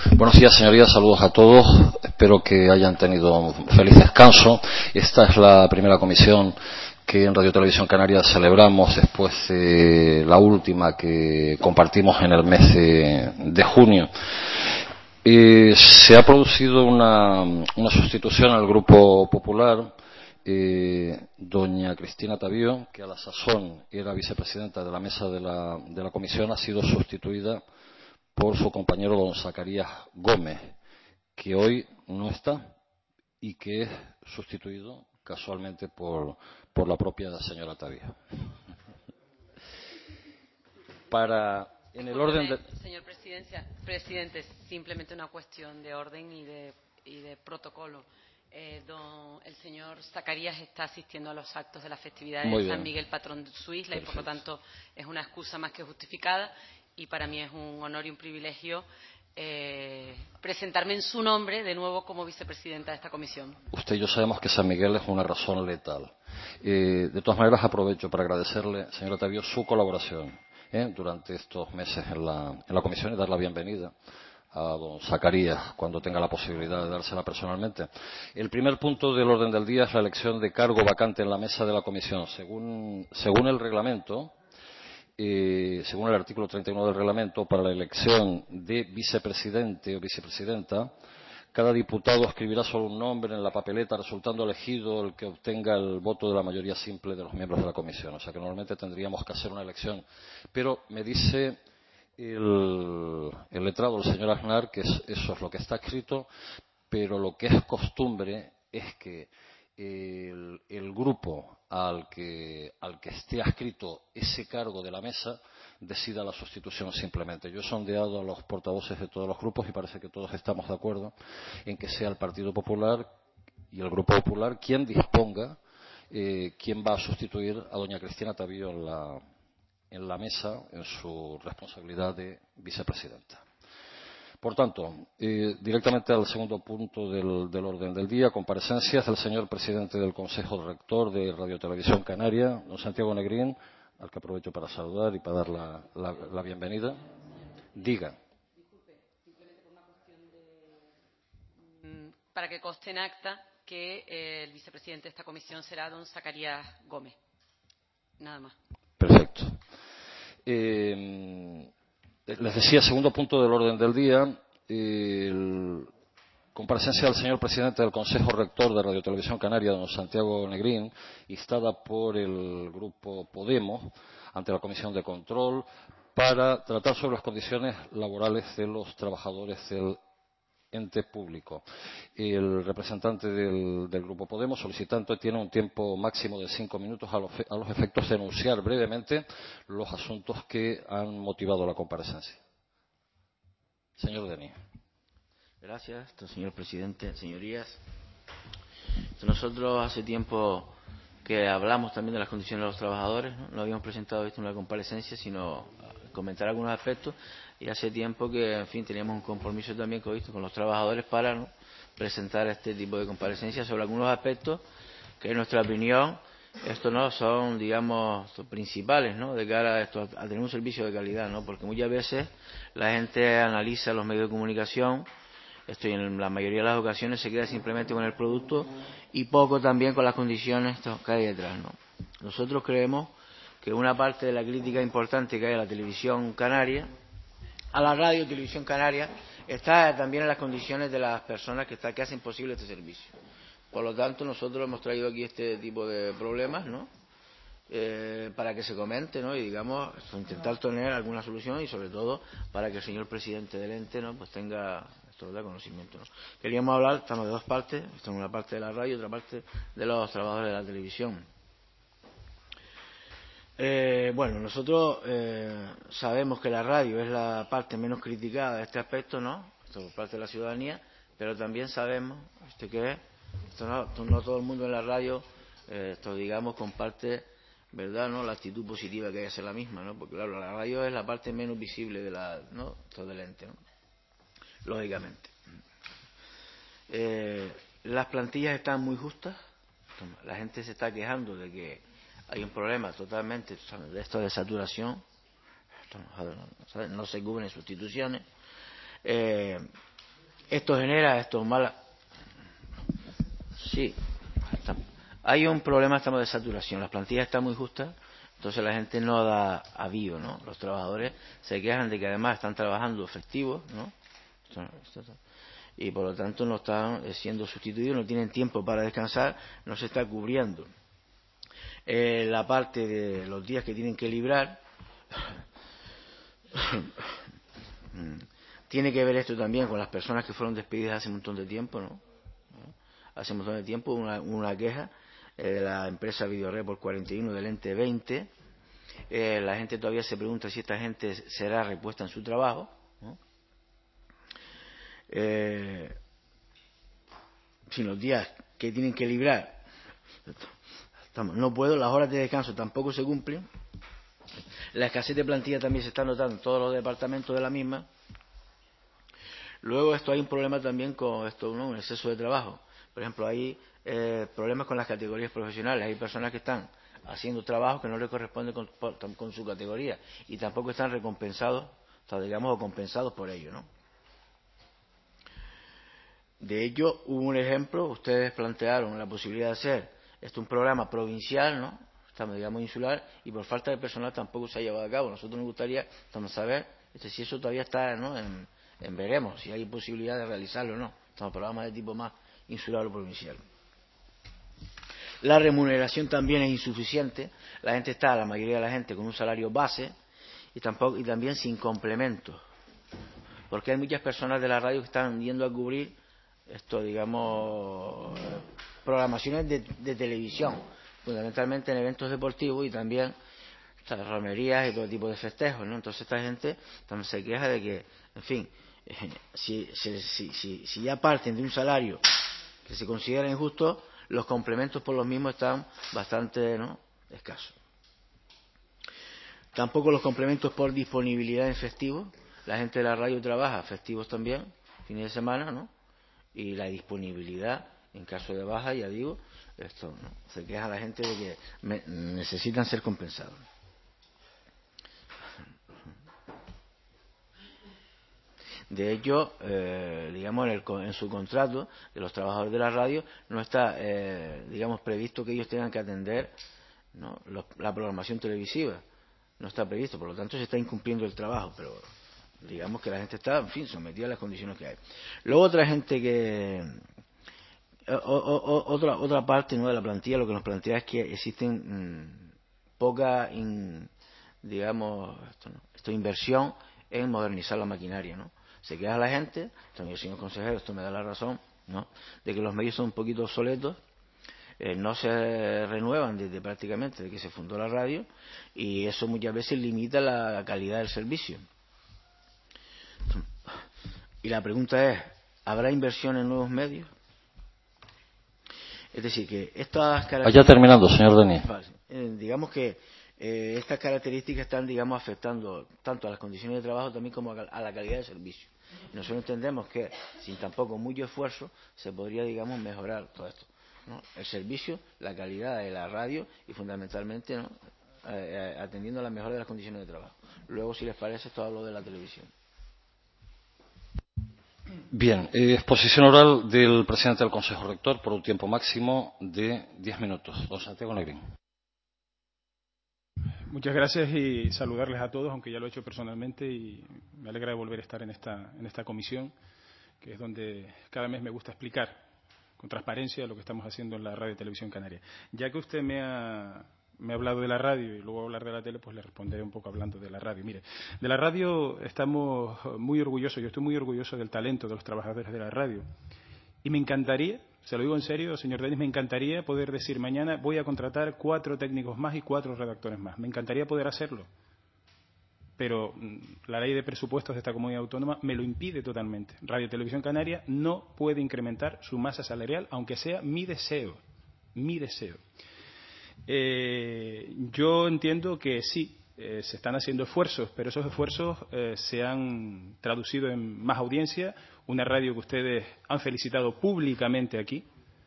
Buenos días, señorías, saludos a todos. Espero que hayan tenido un feliz descanso. Esta es la primera comisión que en Radio Televisión Canaria celebramos después de la última que compartimos en el mes de junio. Se ha producido una sustitución al Grupo Popular. Doña Cristina Tavío, que a la sazón era vicepresidenta de la mesa de la comisión, ha sido sustituida por su compañero don Zacarías Gómez, que hoy no está y que es sustituido casualmente por la propia señora Tavío. En el orden de... Señor presidente, simplemente una cuestión de orden y de protocolo. El señor Zacarías está asistiendo a los actos de la festividad de San Miguel, patrón de su isla. Perfecto. Y por lo tanto es una excusa más que justificada, y para mí es un honor y un privilegio presentarme en su nombre de nuevo como vicepresidenta de esta comisión. Usted y yo sabemos que San Miguel es una razón letal. De todas maneras, aprovecho para agradecerle, señora Tavío, su colaboración durante estos meses en la comisión y dar la bienvenida a don Zacarías cuando tenga la posibilidad de dársela personalmente. El primer punto del orden del día es la elección de cargo vacante en la mesa de la comisión. Según el reglamento, según el artículo 31 del reglamento, para la elección de vicepresidente o vicepresidenta, cada diputado escribirá solo un nombre en la papeleta, resultando elegido el que obtenga el voto de la mayoría simple de los miembros de la comisión. O sea que normalmente tendríamos que hacer una elección. Pero me dice el letrado, el señor Aznar, que eso es lo que está escrito, pero lo que es costumbre es que el grupo al que esté adscrito ese cargo de la mesa decida la sustitución simplemente. Yo he sondeado a los portavoces de todos los grupos y parece que todos estamos de acuerdo en que sea el Partido Popular y el Grupo Popular quien disponga quién va a sustituir a doña Cristina Tavío en la mesa en su responsabilidad de vicepresidenta. Por tanto, directamente al segundo punto del orden del día, comparecencias del señor presidente del Consejo Rector de Radio Televisión Canaria, don Santiago Negrín, al que aprovecho para saludar y para dar la bienvenida. Diga. Disculpe, simplemente por una cuestión para que conste en acta que el vicepresidente de esta comisión será don Zacarías Gómez. Nada más. Perfecto. Les decía, segundo punto del orden del día, comparecencia del señor presidente del Consejo Rector de Radio Televisión Canaria, don Santiago Negrín, instada por el Grupo Podemos ante la Comisión de Control para tratar sobre las condiciones laborales de los trabajadores del ente público. El representante del Grupo Podemos, solicitante, tiene un tiempo máximo de 5 minutos a los efectos de enunciar brevemente los asuntos que han motivado la comparecencia. Señor Denis. Gracias, señor presidente. Señorías, nosotros hace tiempo que hablamos también de las condiciones de los trabajadores, no habíamos presentado esto en una comparecencia, sino comentar algunos aspectos, y hace tiempo que, en fin, teníamos un compromiso también con los trabajadores para, ¿no?, presentar este tipo de comparecencias sobre algunos aspectos que, en nuestra opinión, estos no son, digamos, principales, ¿no?, de cara a tener un servicio de calidad, ¿no?, porque muchas veces la gente analiza los medios de comunicación, esto y en la mayoría de las ocasiones se queda simplemente con el producto y poco también con las condiciones que hay detrás, ¿no? Nosotros creemos que una parte de la crítica importante que hay a la televisión canaria, a la radio televisión canaria, está también en las condiciones de las personas que hacen posible este servicio. Por lo tanto, nosotros hemos traído aquí este tipo de problemas, ¿no?, para que se comente, ¿no?, y digamos, intentar tener alguna solución, y sobre todo para que el señor presidente del ente, ¿no?, pues tenga esto de conocimiento, ¿no? Queríamos hablar, estamos de dos partes, estamos una parte de la radio y otra parte de los trabajadores de la televisión. Bueno, nosotros sabemos que la radio es la parte menos criticada de este aspecto, ¿no?, esto por parte de la ciudadanía, pero también sabemos que no todo el mundo en la radio, digamos, comparte, ¿verdad?, ¿no?, la actitud positiva que hay hacia la misma, ¿no?, porque claro, la radio es la parte menos visible de ¿no?, todo el ente, ¿no?, lógicamente. Las plantillas están muy justas, la gente se está quejando de que hay un problema totalmente de esto de saturación, no se cubren sustituciones, Esto genera estos malas... Sí, hay un problema, estamos de saturación, las plantillas están muy justas, entonces la gente no da avío, ¿no? Los trabajadores se quejan de que además están trabajando festivos, ¿no? Y por lo tanto no están siendo sustituidos, no tienen tiempo para descansar, no se está cubriendo la parte de los días que tienen que librar. Tiene que ver esto también con las personas que fueron despedidas hace un montón de tiempo, ¿no? Hace un montón de tiempo una queja de la empresa Videorred por 41 del ente 20. La gente todavía se pregunta si esta gente será repuesta en su trabajo, ¿no? Si los días que tienen que librar no puedo, las horas de descanso tampoco se cumplen, la escasez de plantilla también se está notando en todos los departamentos de la misma. Luego hay un problema también con esto, ¿no? Un exceso de trabajo. Por ejemplo, hay problemas con las categorías profesionales. Hay personas que están haciendo trabajos que no les corresponden con su categoría y tampoco están recompensados, digamos, o compensados por ello, ¿no? De ello hubo un ejemplo, ustedes plantearon la posibilidad de hacer un programa provincial, ¿no? Estamos, digamos, insular, y por falta de personal tampoco se ha llevado a cabo. Nosotros nos gustaría saber si eso todavía está, ¿no? En veremos, si hay posibilidad de realizarlo o no. Estamos programas de tipo más insular o provincial. La remuneración también es insuficiente. La mayoría de la gente con un salario base y también sin complementos. Porque hay muchas personas de la radio que están yendo a cubrir digamos, programaciones de televisión, fundamentalmente en eventos deportivos y también romerías y todo tipo de festejos, ¿no? Entonces esta gente también se queja de que, en fin, si ya parten de un salario que se considera injusto, los complementos por los mismos están bastante, ¿no?, escasos. Tampoco los complementos por disponibilidad en festivos. La gente de la radio trabaja festivos también, fines de semana, ¿no? Y la disponibilidad en caso de baja, ya digo, ¿no? Se queja la gente de que necesitan ser compensados. De hecho, digamos, en su contrato de los trabajadores de la radio no está, digamos, previsto que ellos tengan que atender, ¿no?, la programación televisiva. No está previsto, por lo tanto se está incumpliendo el trabajo, pero digamos que la gente está, en fin, sometida a las condiciones que hay. Luego otra gente otra parte, ¿no?, de la plantilla lo que nos plantea es que existen poca, digamos, inversión en modernizar la maquinaria, ¿no? Se queja la gente, también el señor consejero, esto me da la razón, ¿no?, de que los medios son un poquito obsoletos, no se renuevan prácticamente desde que se fundó la radio, y eso muchas veces limita la calidad del servicio. Y la pregunta es, ¿habrá inversión en nuevos medios? Es decir, que estas características... Vaya terminando, señor Denis. Digamos que estas características están, digamos, afectando tanto a las condiciones de trabajo también como a la calidad del servicio. Y nosotros entendemos que sin tampoco mucho esfuerzo se podría, digamos, mejorar todo esto, ¿no? El servicio, la calidad de la radio y fundamentalmente, ¿no?, atendiendo a la mejora de las condiciones de trabajo. Luego, si les parece, esto hablo de la televisión. Bien, exposición oral del presidente del Consejo Rector por un tiempo máximo de 10 minutos. Don Santiago Negrín. Muchas gracias y saludarles a todos, aunque ya lo he hecho personalmente, y me alegra de volver a estar en esta comisión, que es donde cada mes me gusta explicar con transparencia lo que estamos haciendo en la Radio y Televisión Canaria. Ya que usted me ha hablado de la radio y luego va a hablar de la tele, pues le responderé un poco hablando de la radio. Mire, de la radio estamos muy orgullosos, yo estoy muy orgulloso del talento de los trabajadores de la radio. Y me encantaría, se lo digo en serio, señor Denis, me encantaría poder decir mañana voy a contratar 4 técnicos más y 4 redactores más. Me encantaría poder hacerlo. Pero la ley de presupuestos de esta comunidad autónoma me lo impide totalmente. Radio y Televisión Canaria no puede incrementar su masa salarial, aunque sea mi deseo. Mi deseo. Yo entiendo que sí, se están haciendo esfuerzos, pero esos esfuerzos se han traducido en más audiencia, una radio que ustedes han felicitado públicamente aquí,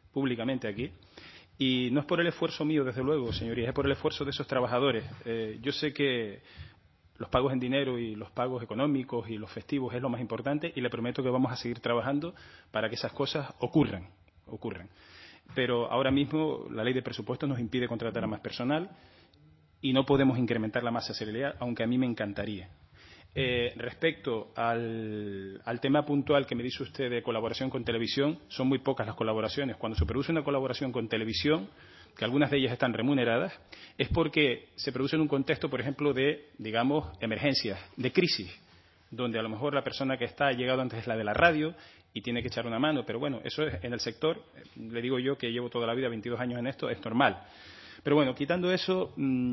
y no es por el esfuerzo mío, desde luego, señorías, es por el esfuerzo de esos trabajadores. Yo sé que los pagos en dinero y los pagos económicos y los festivos es lo más importante, y le prometo que vamos a seguir trabajando para que esas cosas ocurran. Pero ahora mismo la ley de presupuestos nos impide contratar a más personal y no podemos incrementar la masa salarial, aunque a mí me encantaría. Respecto al tema puntual que me dice usted de colaboración con televisión, son muy pocas las colaboraciones. Cuando se produce una colaboración con televisión, que algunas de ellas están remuneradas, es porque se produce en un contexto, por ejemplo, de, digamos, emergencias, de crisis, donde a lo mejor la persona que está ha llegado antes es la de la radio y tiene que echar una mano. Pero bueno, eso es en el sector, le digo yo que llevo toda la vida, 22 años en esto, es normal. Pero bueno, quitando eso,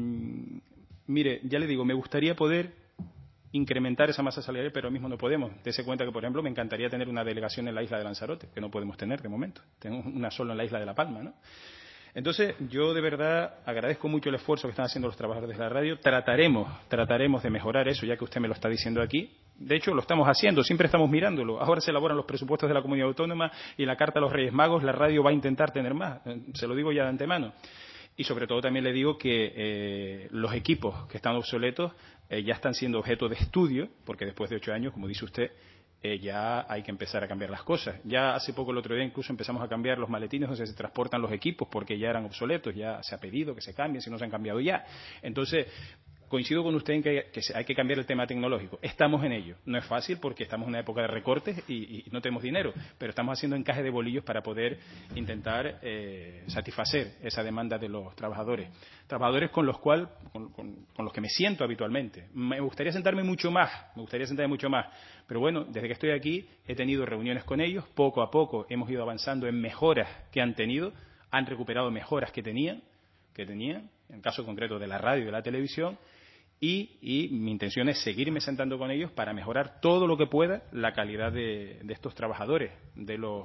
mire, ya le digo, me gustaría poder incrementar esa masa salarial, pero ahora mismo no podemos. Dese cuenta que, por ejemplo, me encantaría tener una delegación en la isla de Lanzarote, que no podemos tener de momento. Tenemos una solo en la isla de La Palma, ¿no? Entonces, yo de verdad agradezco mucho el esfuerzo que están haciendo los trabajadores de la radio. Trataremos de mejorar eso, ya que usted me lo está diciendo aquí. De hecho, lo estamos haciendo, siempre estamos mirándolo. Ahora se elaboran los presupuestos de la Comunidad Autónoma y la Carta a los Reyes Magos, la radio va a intentar tener más. Se lo digo ya de antemano. Y sobre todo también le digo que los equipos que están obsoletos ya están siendo objeto de estudio, porque después de 8 años, como dice usted, ya hay que empezar a cambiar las cosas. Ya hace poco, el otro día, incluso empezamos a cambiar los maletines donde se transportan los equipos porque ya eran obsoletos, ya se ha pedido que se cambien si no se han cambiado ya. Entonces, coincido con usted en que hay que cambiar el tema tecnológico. Estamos en ello. No es fácil porque estamos en una época de recortes y no tenemos dinero, pero estamos haciendo encaje de bolillos para poder intentar satisfacer esa demanda de los trabajadores. Trabajadores con los que me siento habitualmente. Me gustaría sentarme mucho más, pero bueno, desde que estoy aquí he tenido reuniones con ellos. Poco a poco hemos ido avanzando en mejoras que han tenido, han recuperado mejoras que tenían, en el caso concreto de la radio y de la televisión. Y mi intención es seguirme sentando con ellos para mejorar todo lo que pueda la calidad de estos trabajadores, de los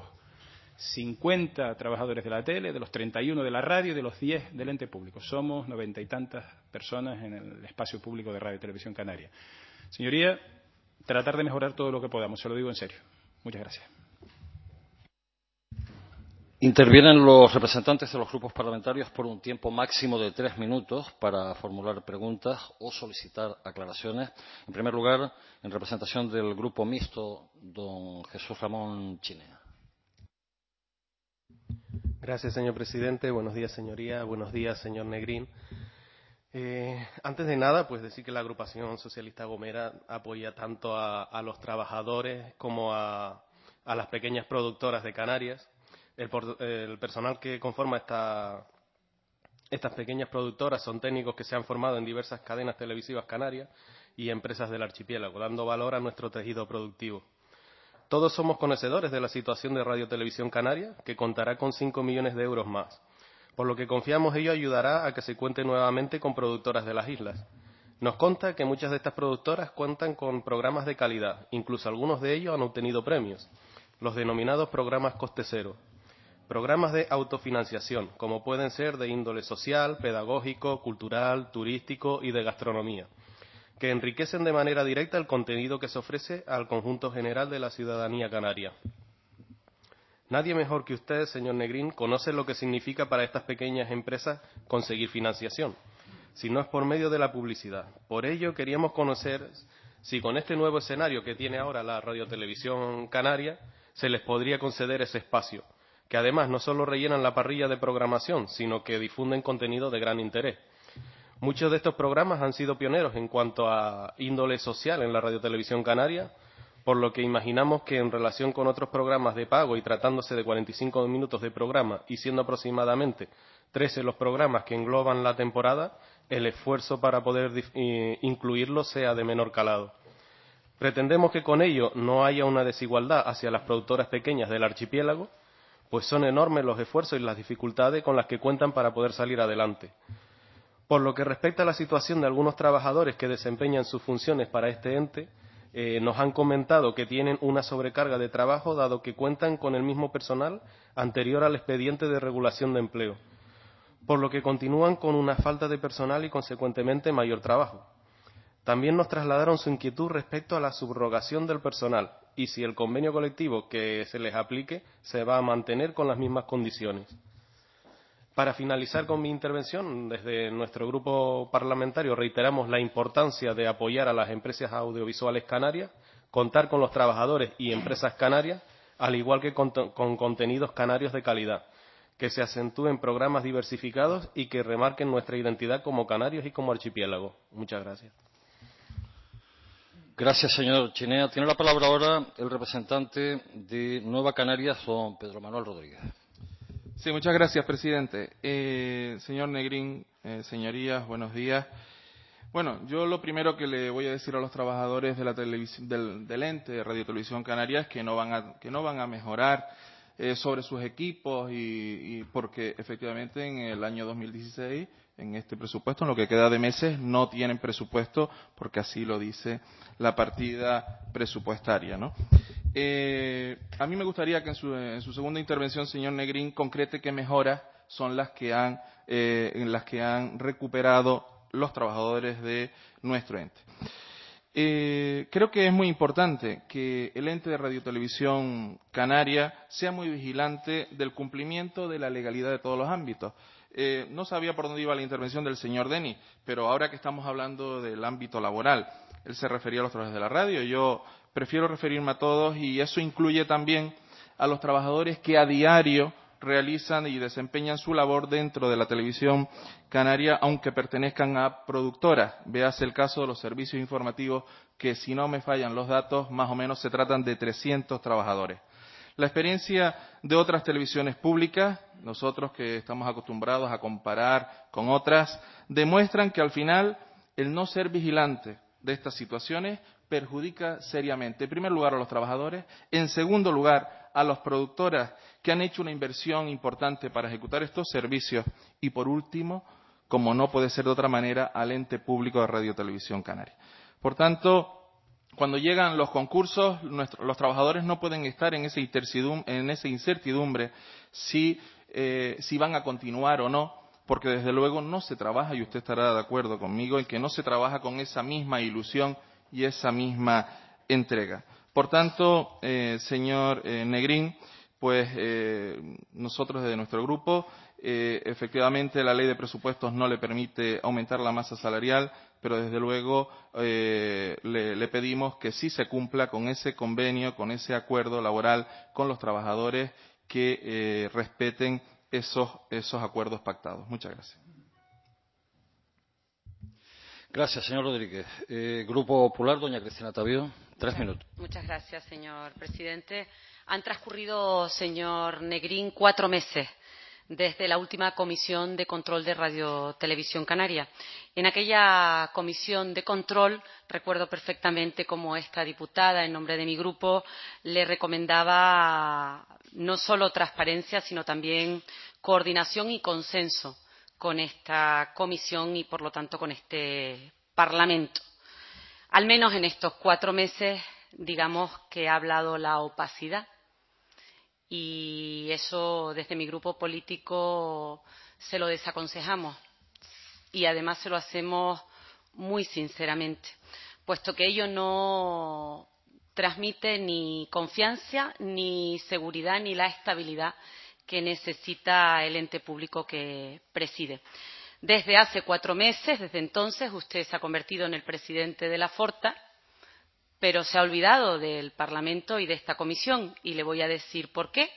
50 trabajadores de la tele, de los 31 de la radio y de los 10 del ente público. Somos 90 y tantas personas en el espacio público de Radio y Televisión Canaria. Señoría, tratar de mejorar todo lo que podamos, se lo digo en serio. Muchas gracias. Intervienen los representantes de los grupos parlamentarios por un tiempo máximo de 3 minutos para formular preguntas o solicitar aclaraciones. En primer lugar, en representación del Grupo Mixto, don Jesús Ramón Chinea. Gracias, señor presidente. Buenos días, señoría. Buenos días, señor Negrín. Antes de nada, pues decir que la agrupación socialista Gomera apoya tanto a los trabajadores como a las pequeñas productoras de Canarias. El personal que conforma estas pequeñas productoras son técnicos que se han formado en diversas cadenas televisivas canarias y empresas del archipiélago, dando valor a nuestro tejido productivo. Todos somos conocedores de la situación de Radio Televisión Canaria, que contará con 5 millones de euros más, por lo que confiamos ello ayudará a que se cuente nuevamente con productoras de las islas. Nos consta que muchas de estas productoras cuentan con programas de calidad, incluso algunos de ellos han obtenido premios, los denominados programas coste cero. Programas de autofinanciación, como pueden ser de índole social, pedagógico, cultural, turístico y de gastronomía, que enriquecen de manera directa el contenido que se ofrece al conjunto general de la ciudadanía canaria. Nadie mejor que usted, señor Negrín, conoce lo que significa para estas pequeñas empresas conseguir financiación, si no es por medio de la publicidad. Por ello, queríamos conocer si con este nuevo escenario que tiene ahora la Radiotelevisión Canaria se les podría conceder ese espacio, que además no solo rellenan la parrilla de programación, sino que difunden contenido de gran interés. Muchos de estos programas han sido pioneros en cuanto a índole social en la Radiotelevisión Canaria, por lo que imaginamos que en relación con otros programas de pago y tratándose de 45 minutos de programa y siendo aproximadamente 13 los programas que engloban la temporada, el esfuerzo para poder incluirlos sea de menor calado. Pretendemos que con ello no haya una desigualdad hacia las productoras pequeñas del archipiélago, pues son enormes los esfuerzos y las dificultades con las que cuentan para poder salir adelante. Por lo que respecta a la situación de algunos trabajadores que desempeñan sus funciones para este ente, nos han comentado que tienen una sobrecarga de trabajo dado que cuentan con el mismo personal anterior al expediente de regulación de empleo, por lo que continúan con una falta de personal y consecuentemente mayor trabajo. También nos trasladaron su inquietud respecto a la subrogación del personal y si el convenio colectivo que se les aplique se va a mantener con las mismas condiciones. Para finalizar con mi intervención, desde nuestro grupo parlamentario reiteramos la importancia de apoyar a las empresas audiovisuales canarias, contar con los trabajadores y empresas canarias, al igual que con contenidos canarios de calidad, que se acentúen programas diversificados y que remarquen nuestra identidad como canarios y como archipiélago. Muchas gracias. Gracias, señor Chinea. Tiene la palabra ahora el representante de Nueva Canarias, don Pedro Manuel Rodríguez. Sí, muchas gracias, presidente. Señor Negrín, señorías, buenos días. Bueno, yo lo primero que le voy a decir a los trabajadores de la televisión, del ente de Radio Televisión Canaria es que no van a mejorar sobre sus equipos y porque efectivamente en el año 2016, en este presupuesto, en lo que queda de meses, no tienen presupuesto porque así lo dice la partida presupuestaria, ¿no? A mí me gustaría que en su segunda intervención, señor Negrín, concrete qué mejoras son las que han recuperado los trabajadores de nuestro ente. Creo que es muy importante que el ente de Radiotelevisión Canaria sea muy vigilante del cumplimiento de la legalidad de todos los ámbitos. No sabía por dónde iba la intervención del señor Denis, pero ahora que estamos hablando del ámbito laboral, él se refería a los trabajadores de la radio. Yo prefiero referirme a todos y eso incluye también a los trabajadores que a diario realizan y desempeñan su labor dentro de la televisión canaria, aunque pertenezcan a productoras. Véase el caso de los servicios informativos, que si no me fallan los datos, más o menos se tratan de 300 trabajadores. La experiencia de otras televisiones públicas, nosotros que estamos acostumbrados a comparar con otras, demuestran que al final el no ser vigilante de estas situaciones perjudica seriamente, en primer lugar, a los trabajadores, en segundo lugar, a las productoras que han hecho una inversión importante para ejecutar estos servicios y, por último, como no puede ser de otra manera, al ente público de Radio Televisión Canaria. Por tanto, cuando llegan los concursos, los trabajadores no pueden estar en esa incertidumbre si van a continuar o no, porque desde luego no se trabaja, y usted estará de acuerdo conmigo, en que no se trabaja con esa misma ilusión y esa misma entrega. Por tanto, señor Negrín, pues nosotros desde nuestro grupo, efectivamente la ley de presupuestos no le permite aumentar la masa salarial, pero desde luego le pedimos que sí se cumpla con ese convenio, con ese acuerdo laboral con los trabajadores, que respeten esos acuerdos pactados. Muchas gracias. Gracias, señor Rodríguez. Grupo Popular, doña Cristina Tavío, 3 minutos. Muchas gracias, señor presidente. Han transcurrido, señor Negrín, 4 meses desde la última comisión de control de Radio Televisión Canaria. En aquella comisión de control recuerdo perfectamente cómo esta diputada, en nombre de mi grupo, le recomendaba no solo transparencia, sino también coordinación y consenso con esta comisión y, por lo tanto, con este Parlamento. Al menos en estos 4 meses, digamos que ha hablado la opacidad, y eso desde mi grupo político se lo desaconsejamos y además se lo hacemos muy sinceramente, puesto que ello no transmite ni confianza, ni seguridad, ni la estabilidad que necesita el ente público que preside. Desde hace 4 meses, desde entonces, usted se ha convertido en el presidente de la Forta, pero se ha olvidado del Parlamento y de esta comisión, y le voy a decir por qué.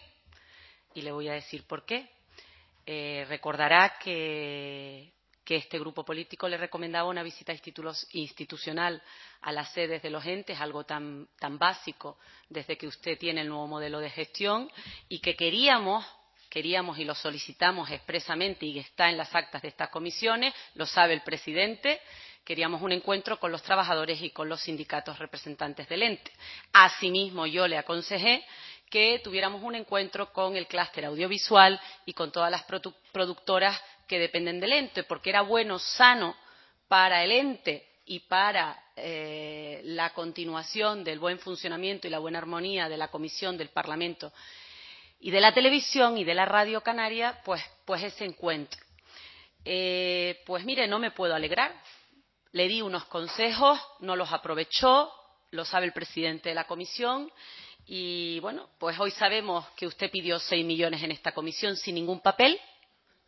Recordará que este grupo político le recomendaba una visita institucional a las sedes de los entes, algo tan básico desde que usted tiene el nuevo modelo de gestión, y que queríamos y lo solicitamos expresamente, y está en las actas de estas comisiones, lo sabe el presidente. Queríamos un encuentro con los trabajadores y con los sindicatos representantes del ente. Asimismo, yo le aconsejé que tuviéramos un encuentro con el clúster audiovisual y con todas las productoras que dependen del ente, porque era bueno, sano para el ente y para la continuación del buen funcionamiento y la buena armonía de la Comisión del Parlamento y de la Televisión y de la Radio Canaria, pues ese encuentro. Pues mire, no me puedo alegrar. Le di unos consejos, no los aprovechó, lo sabe el presidente de la comisión, y bueno, pues hoy sabemos que usted pidió 6 millones en esta comisión sin ningún papel,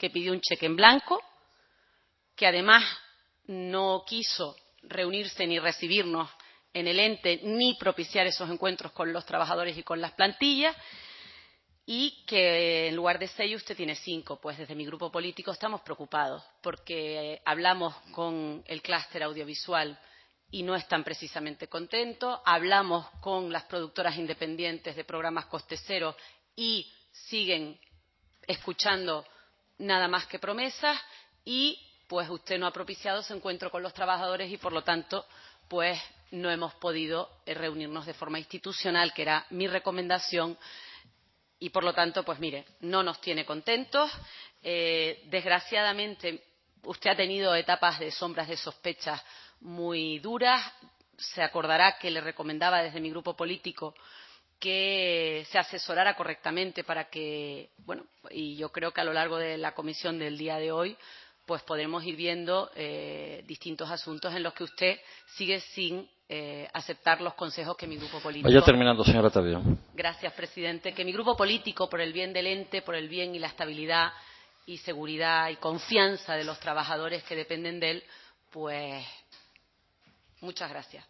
que pidió un cheque en blanco, que además no quiso reunirse ni recibirnos en el ente ni propiciar esos encuentros con los trabajadores y con las plantillas, y que en lugar de 6 usted tiene 5. Pues desde mi grupo político estamos preocupados porque hablamos con el clúster audiovisual y no están precisamente contentos, hablamos con las productoras independientes de programas coste cero y siguen escuchando nada más que promesas, y pues usted no ha propiciado ese encuentro con los trabajadores y por lo tanto pues no hemos podido reunirnos de forma institucional, que era mi recomendación, y por lo tanto pues mire, no nos tiene contentos. Desgraciadamente usted ha tenido etapas de sombras de sospechas muy duras. Se acordará que le recomendaba desde mi grupo político que se asesorara correctamente para que, bueno, y yo creo que a lo largo de la comisión del día de hoy pues podremos ir viendo distintos asuntos en los que usted sigue sin aceptar los consejos que mi grupo político... Vaya terminando, señora Tavio. Gracias, presidente. Que mi grupo político, por el bien del ente, por el bien y la estabilidad y seguridad y confianza de los trabajadores que dependen de él, pues muchas gracias.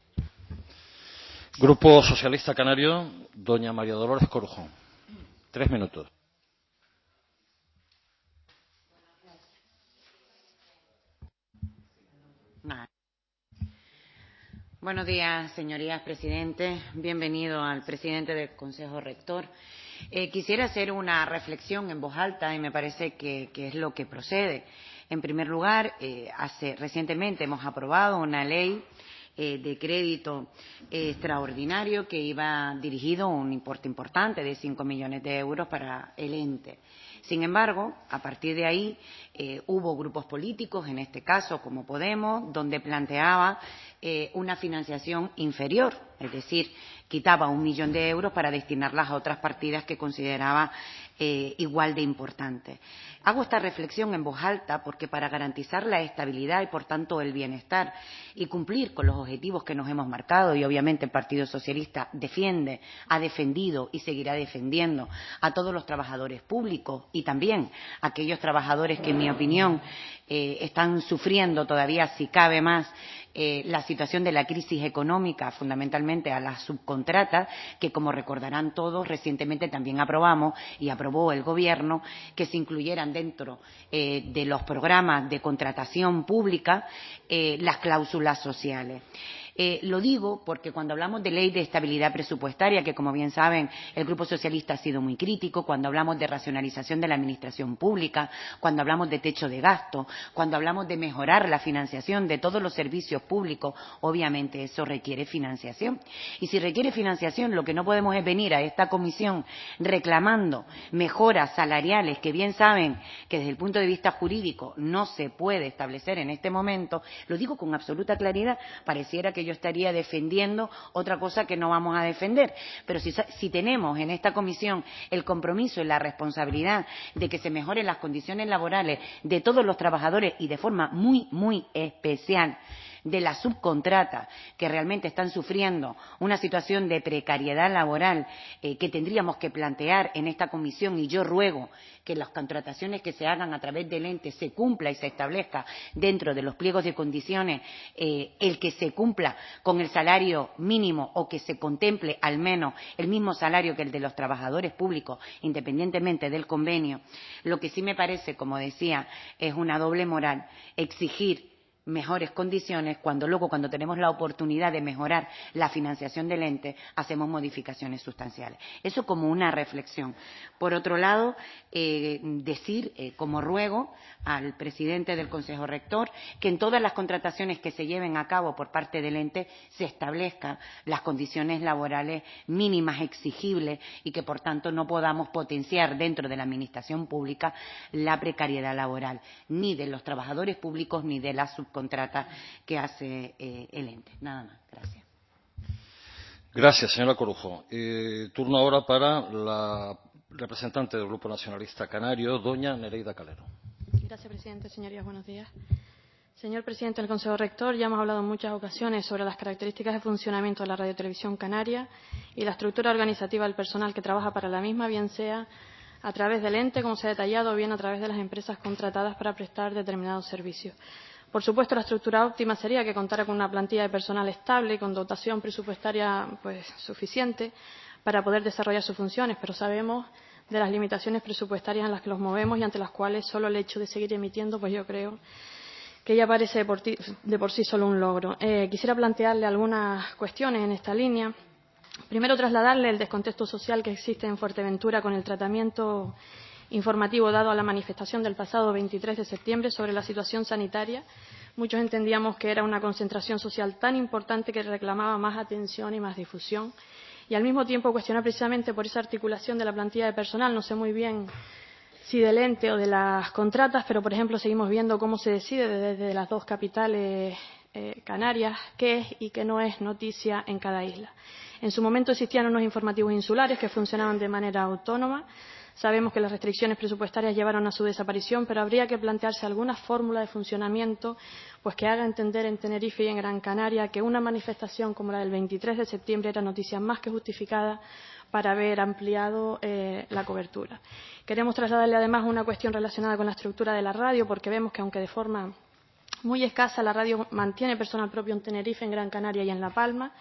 Grupo Socialista Canario, doña María Dolores Corujo. 3 minutos. Buenos días, señorías presidentes. Bienvenido al presidente del Consejo Rector. Quisiera hacer una reflexión en voz alta y me parece que es lo que procede. En primer lugar, recientemente hemos aprobado una ley de crédito extraordinario que iba dirigido a un importe importante de 5 millones de euros para el ente. Sin embargo, a partir de ahí hubo grupos políticos, en este caso como Podemos, donde planteaba una financiación inferior, es decir, quitaba 1 millón de euros para destinarlas a otras partidas que consideraba igual de importantes. Hago esta reflexión en voz alta porque para garantizar la estabilidad y, por tanto, el bienestar y cumplir con los objetivos que nos hemos marcado, y obviamente el Partido Socialista defiende, ha defendido y seguirá defendiendo a todos los trabajadores públicos y también a aquellos trabajadores que, en mi opinión, están sufriendo todavía, si cabe más, la situación de la crisis económica, fundamentalmente a las subcontratas, que, como recordarán todos, recientemente también aprobamos y aprobó el Gobierno que se incluyeran dentro de los programas de contratación pública las cláusulas sociales. Lo digo porque cuando hablamos de ley de estabilidad presupuestaria, que como bien saben el Grupo Socialista ha sido muy crítico, cuando hablamos de racionalización de la administración pública, cuando hablamos de techo de gasto, cuando hablamos de mejorar la financiación de todos los servicios públicos, obviamente eso requiere financiación. Y si requiere financiación, lo que no podemos es venir a esta comisión reclamando mejoras salariales que bien saben que desde el punto de vista jurídico no se puede establecer en este momento. Lo digo con absoluta claridad, pareciera que yo estaría defendiendo otra cosa que no vamos a defender, pero si tenemos en esta comisión el compromiso y la responsabilidad de que se mejoren las condiciones laborales de todos los trabajadores y de forma muy, muy especial de la subcontrata, que realmente están sufriendo una situación de precariedad laboral que tendríamos que plantear en esta comisión, y yo ruego que las contrataciones que se hagan a través del ente se cumpla y se establezca dentro de los pliegos de condiciones el que se cumpla con el salario mínimo o que se contemple al menos el mismo salario que el de los trabajadores públicos independientemente del convenio. Lo que sí me parece, como decía, es una doble moral exigir mejores condiciones cuando luego, cuando tenemos la oportunidad de mejorar la financiación del ente, hacemos modificaciones sustanciales. Eso como una reflexión. Por otro lado, decir como ruego al presidente del Consejo Rector que en todas las contrataciones que se lleven a cabo por parte del ente se establezcan las condiciones laborales mínimas exigibles y que por tanto no podamos potenciar dentro de la administración pública la precariedad laboral ni de los trabajadores públicos ni de las subcontratas que hace el ente. Nada más. Gracias. Gracias, señora Corujo. Turno ahora para la representante del Grupo Nacionalista Canario, doña Nereida Calero. Gracias, presidente. Señorías, buenos días. Señor presidente del Consejo Rector, ya hemos hablado en muchas ocasiones sobre las características de funcionamiento de la radiotelevisión canaria y la estructura organizativa del personal que trabaja para la misma, bien sea a través del ente, como se ha detallado, o bien a través de las empresas contratadas para prestar determinados servicios. Por supuesto, la estructura óptima sería que contara con una plantilla de personal estable y con dotación presupuestaria suficiente para poder desarrollar sus funciones, pero sabemos de las limitaciones presupuestarias en las que los movemos y ante las cuales solo el hecho de seguir emitiendo, pues yo creo que ya parece de por sí solo un logro. Quisiera plantearle algunas cuestiones en esta línea. Primero, trasladarle el descontexto social que existe en Fuerteventura con el tratamiento informativo dado a la manifestación del pasado 23 de septiembre sobre la situación sanitaria. Muchos entendíamos que era una concentración social tan importante que reclamaba más atención y más difusión. Y al mismo tiempo cuestionar precisamente por esa articulación de la plantilla de personal. No sé muy bien si del ente o de las contratas, pero por ejemplo seguimos viendo cómo se decide desde las dos capitales canarias qué es y qué no es noticia en cada isla. En su momento existían unos informativos insulares que funcionaban de manera autónoma. Sabemos que las restricciones presupuestarias llevaron a su desaparición, pero habría que plantearse alguna fórmula de funcionamiento pues que haga entender en Tenerife y en Gran Canaria que una manifestación como la del 23 de septiembre era noticia más que justificada para haber ampliado la cobertura. Queremos trasladarle además una cuestión relacionada con la estructura de la radio, porque vemos que aunque de forma muy escasa la radio mantiene personal propio en Tenerife, en Gran Canaria y en La Palma,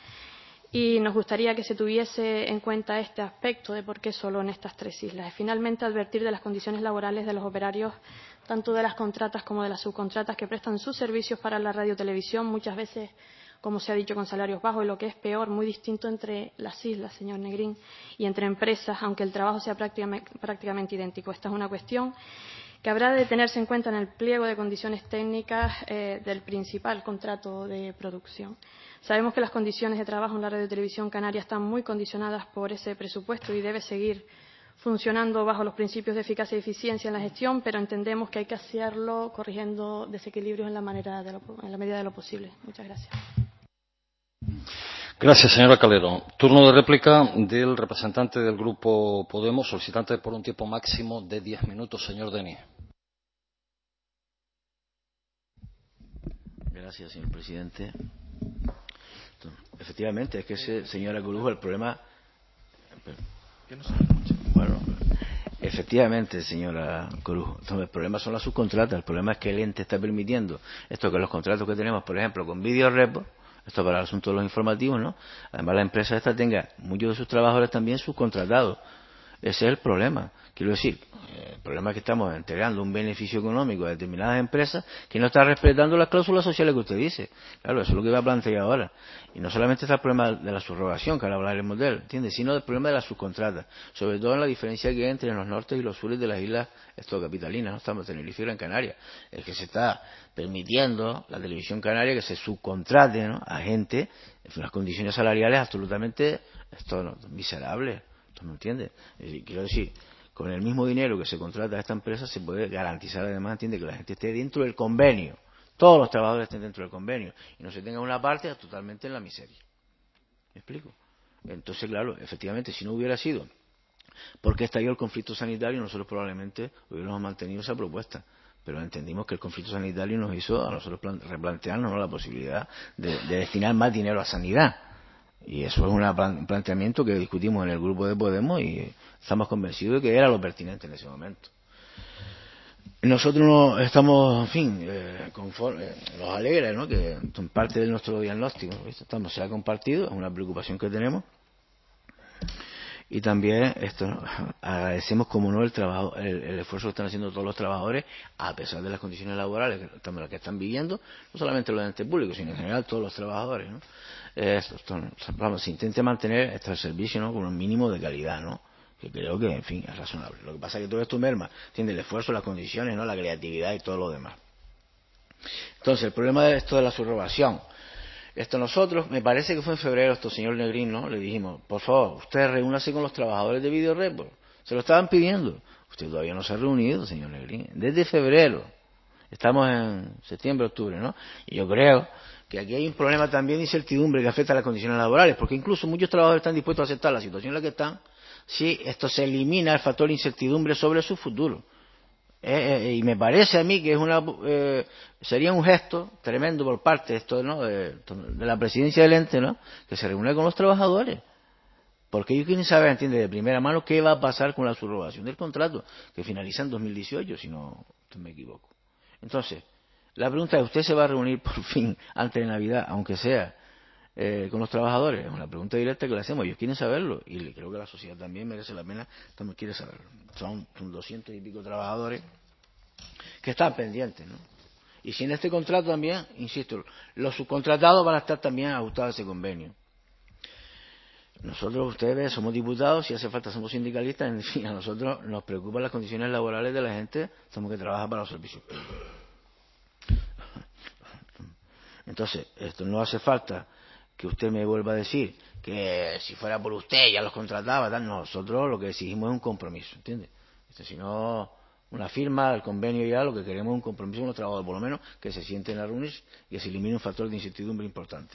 y nos gustaría que se tuviese en cuenta este aspecto de por qué solo en estas tres islas. Y finalmente, advertir de las condiciones laborales de los operarios, tanto de las contratas como de las subcontratas que prestan sus servicios para la radiotelevisión, muchas veces, como se ha dicho, con salarios bajos, y lo que es peor, muy distinto entre las islas, señor Negrín, y entre empresas, aunque el trabajo sea prácticamente idéntico. Esta es una cuestión que habrá de tenerse en cuenta en el pliego de condiciones técnicas del principal contrato de producción. Sabemos que las condiciones de trabajo en la radiotelevisión canaria están muy condicionadas por ese presupuesto y debe seguir funcionando bajo los principios de eficacia y eficiencia en la gestión, pero entendemos que hay que hacerlo corrigiendo desequilibrios en la medida de lo posible. Muchas gracias. Gracias, señora Calero. Turno de réplica del representante del Grupo Podemos, solicitante por un tiempo máximo de 10 minutos, señor Denis. Gracias, señor presidente. Efectivamente, es que señora Corujo, el problema... Bueno, efectivamente, señora Corujo, el problema son las subcontratas. El problema es que el ente está permitiendo esto, que los contratos que tenemos, por ejemplo, con Video Repo, esto para el asunto de los informativos, ¿no? Además, la empresa esta tenga muchos de sus trabajadores también subcontratados. Ese es el problema. Quiero decir, el problema es que estamos entregando un beneficio económico a determinadas empresas que no están respetando las cláusulas sociales que usted dice. Claro, eso es lo que va a plantear ahora. Y no solamente está el problema de la subrogación, que ahora hablaremos de él, ¿entiendes? Sino el problema de la subcontrata. Sobre todo en la diferencia que hay entre los nortes y los sures de las islas capitalinas, ¿no? Estamos en Tenerife y Gran Canaria. El que se está permitiendo la televisión canaria que se subcontrate, ¿no?, a gente en unas condiciones salariales absolutamente miserables. ¿No entiende? Quiero decir, con el mismo dinero que se contrata a esta empresa se puede garantizar además, entiende, que la gente esté dentro del convenio, todos los trabajadores estén dentro del convenio y no se tenga una parte totalmente en la miseria. ¿Me explico? Entonces, claro, efectivamente, si no hubiera sido porque estalló el conflicto sanitario, nosotros probablemente hubiéramos mantenido esa propuesta, pero entendimos que el conflicto sanitario nos hizo a nosotros replantearnos, ¿no?, la posibilidad de destinar más dinero a sanidad. Y eso es un planteamiento que discutimos en el grupo de Podemos y estamos convencidos de que era lo pertinente en ese momento. Nosotros no estamos, en fin, nos alegra, ¿no?, que parte de nuestro diagnóstico se ha compartido, es una preocupación que tenemos. Y también agradecemos, como no, el esfuerzo que están haciendo todos los trabajadores, a pesar de las condiciones laborales que están viviendo, no solamente los entes públicos, sino en general todos los trabajadores, ¿no? Se intente mantener este servicio, ¿no?, con un mínimo de calidad, ¿no?, que creo que, en fin, es razonable. Lo que pasa es que todo esto merma, tiene el esfuerzo, las condiciones, ¿no?, la creatividad y todo lo demás. Entonces, el problema de esto de la subrogación. Nosotros, me parece que fue en febrero, señor Negrín, ¿no?, le dijimos, por favor, usted reúnase con los trabajadores de Video Report. Se lo estaban pidiendo. Usted todavía no se ha reunido, señor Negrín. Desde febrero. Estamos en septiembre, octubre, ¿no? Y yo creo que aquí hay un problema también de incertidumbre que afecta a las condiciones laborales, porque incluso muchos trabajadores están dispuestos a aceptar la situación en la que están si esto se elimina el factor de incertidumbre sobre su futuro. Y me parece a mí que sería un gesto tremendo por parte de la presidencia del ente, ¿no?, que se reúne con los trabajadores. Porque ellos quieren saber, entiende, de primera mano qué va a pasar con la subrogación del contrato, que finaliza en 2018, si no me equivoco. Entonces, la pregunta es, ¿usted se va a reunir por fin antes de Navidad, aunque sea con los trabajadores? Es una pregunta directa que le hacemos. Ellos quieren saberlo y creo que la sociedad también merece la pena, también quiere saberlo. Son 200 y pico trabajadores que están pendientes, ¿no? Y si en este contrato también, insisto, los subcontratados van a estar también ajustados a ese convenio. Nosotros, ustedes, somos diputados, si hace falta somos sindicalistas, en fin, a nosotros nos preocupan las condiciones laborales de la gente, que trabaja para los servicios públicos. Entonces, esto no hace falta que usted me vuelva a decir que si fuera por usted ya los contrataba, tal. Nosotros lo que exigimos es un compromiso, ¿entiende? Si no, una firma, el convenio ya, lo que queremos es un compromiso con los trabajadores, por lo menos que se sienten a reunirse y que se elimine un factor de incertidumbre importante.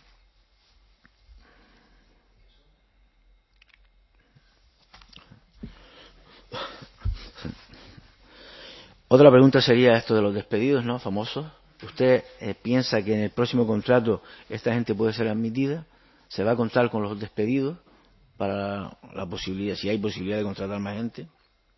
Otra pregunta sería esto de los despedidos, ¿no? Famosos. ¿Usted piensa que en el próximo contrato esta gente puede ser admitida? ¿Se va a contar con los despedidos para la posibilidad, si hay posibilidad de contratar más gente?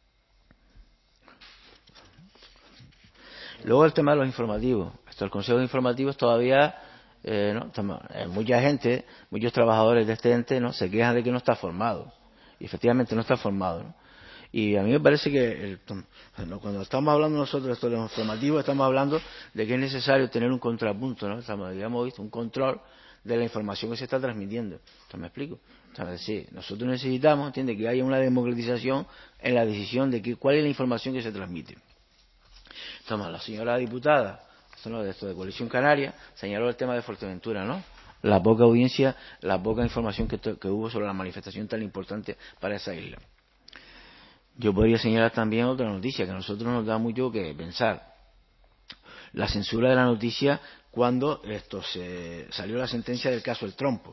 Luego el tema de los informativos. El Consejo de Informativos todavía, mucha gente, muchos trabajadores de este ente, ¿no?, se quejan de que no está formado. Y efectivamente no está formado, ¿no? Y a mí me parece que cuando estamos hablando nosotros de estos informativos, estamos hablando de que es necesario tener un contrapunto, ¿no? Digamos, ¿visto?, un control de la información que se está transmitiendo. ¿Me explico? Sí, nosotros necesitamos, entiende, que haya una democratización en la decisión de cuál es la información que se transmite. La señora diputada de esto de Coalición Canaria señaló el tema de Fuerteventura, ¿no? La poca audiencia, la poca información que hubo sobre la manifestación tan importante para esa isla. Yo podría señalar también otra noticia que a nosotros nos da mucho que pensar. La censura de la noticia cuando salió la sentencia del caso del trompo.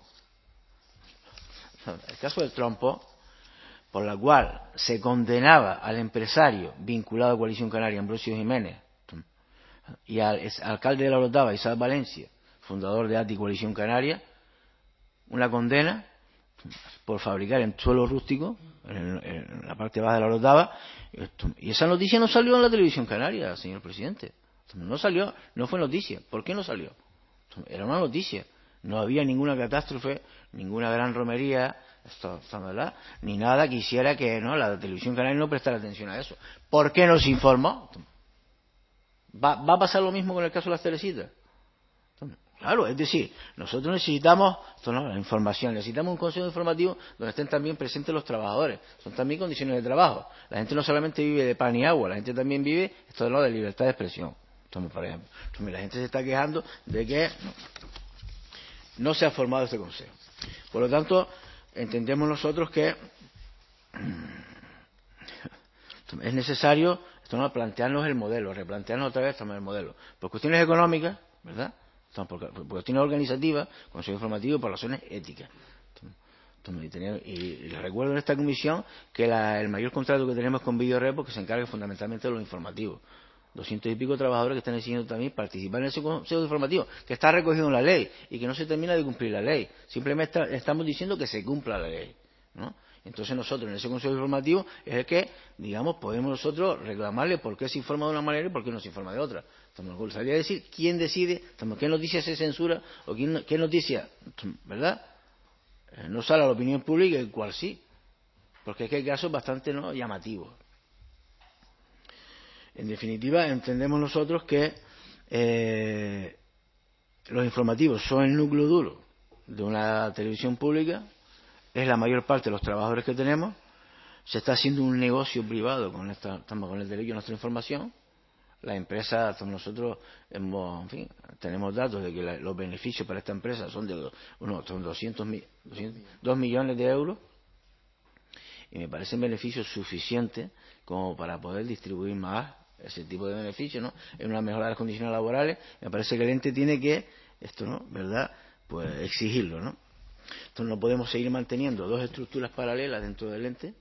El caso del trompo, por la cual se condenaba al empresario vinculado a Coalición Canaria, Ambrosio Jiménez, y al alcalde de La Orotava, Isaac Valencia, fundador de ATI Coalición Canaria, una condena por fabricar en suelo rústico, en la parte baja de La Orotava, y esa noticia no salió en la televisión canaria, señor presidente. No salió, no fue noticia. ¿Por qué no salió? Era una noticia. No había ninguna catástrofe, ninguna gran romería, ¿verdad?, ni nada que hiciera que la televisión canaria no prestara atención a eso. ¿Por qué no se informó? ¿Va a pasar lo mismo con el caso de las Teresitas? Claro, es decir, nosotros necesitamos la información, necesitamos un consejo informativo donde estén también presentes los trabajadores. Son también condiciones de trabajo. La gente no solamente vive de pan y agua, la gente también vive de libertad de expresión. Por ejemplo, la gente se está quejando de que no se ha formado este consejo. Por lo tanto, entendemos nosotros que es necesario plantearnos el modelo, replantearnos otra vez el modelo. Por cuestiones económicas, ¿verdad?, por cuestiones organizativas, consejo informativo, por razones éticas. Y les recuerdo en esta comisión que el mayor contrato que tenemos con Videorepo, que se encarga fundamentalmente de los informativos. 200 y pico trabajadores que están exigiendo también participar en ese consejo informativo, que está recogido en la ley y que no se termina de cumplir la ley. Simplemente estamos diciendo que se cumpla la ley, ¿no? Entonces nosotros en ese consejo informativo es el que, digamos, podemos nosotros reclamarle por qué se informa de una manera y por qué no se informa de otra. Nos gustaría decir quién decide, qué noticia se censura o qué noticia, ¿verdad?, no sale a la opinión pública y cuál sí. Porque es que hay casos bastante llamativos. En definitiva, entendemos nosotros que los informativos son el núcleo duro de una televisión pública, es la mayor parte de los trabajadores que tenemos, se está haciendo un negocio privado con el derecho a nuestra información. La empresa, nosotros tenemos datos de que los beneficios para esta empresa son de unos 2 millones de euros, y me parecen beneficios suficientes como para poder distribuir más ese tipo de beneficios, ¿no?, en una mejora de las condiciones laborales. Me parece que el ente tiene que, ¿verdad?, pues exigirlo, ¿no? Entonces no podemos seguir manteniendo dos estructuras paralelas dentro del ente,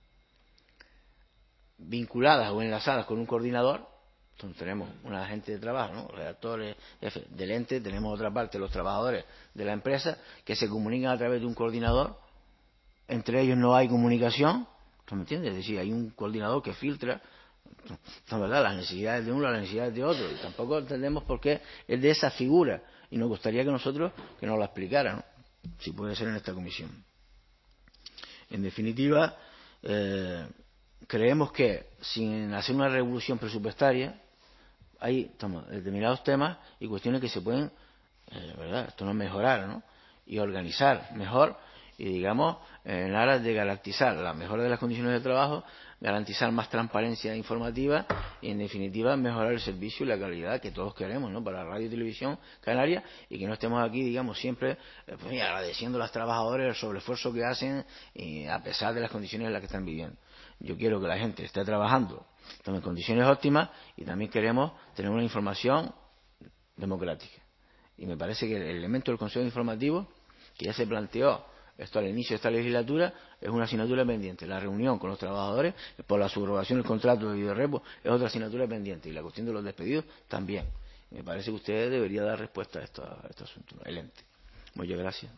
vinculadas o enlazadas con un coordinador. Entonces tenemos una gente de trabajo, ¿no?, redactores del ente, tenemos otra parte los trabajadores de la empresa que se comunican a través de un coordinador, entre ellos no hay comunicación, ¿me entiendes? Es decir, hay un coordinador que filtra, la verdad, las necesidades de uno, las necesidades de otro, y tampoco entendemos por qué es de esa figura, y nos gustaría que nosotros que nos la explicaran, si puede ser en esta comisión. En definitiva, creemos que sin hacer una revolución presupuestaria hay determinados temas y cuestiones que se pueden, ¿verdad?, esto no mejorar, ¿no?, y organizar mejor, y digamos en aras de garantizar la mejora de las condiciones de trabajo, garantizar más transparencia informativa y en definitiva mejorar el servicio y la calidad que todos queremos, ¿no?, para Radio y Televisión Canaria, y que no estemos aquí, digamos, siempre agradeciendo a los trabajadores el sobreesfuerzo que hacen a pesar de las condiciones en las que están viviendo. Yo quiero que la gente esté trabajando en condiciones óptimas y también queremos tener una información democrática. Y me parece que el elemento del Consejo Informativo, que ya se planteó esto al inicio de esta legislatura, es una asignatura pendiente. La reunión con los trabajadores por la subrogación del contrato de repo es otra asignatura pendiente, y la cuestión de los despedidos también. Me parece que usted debería dar respuesta a este asunto, el ente. Muchas gracias.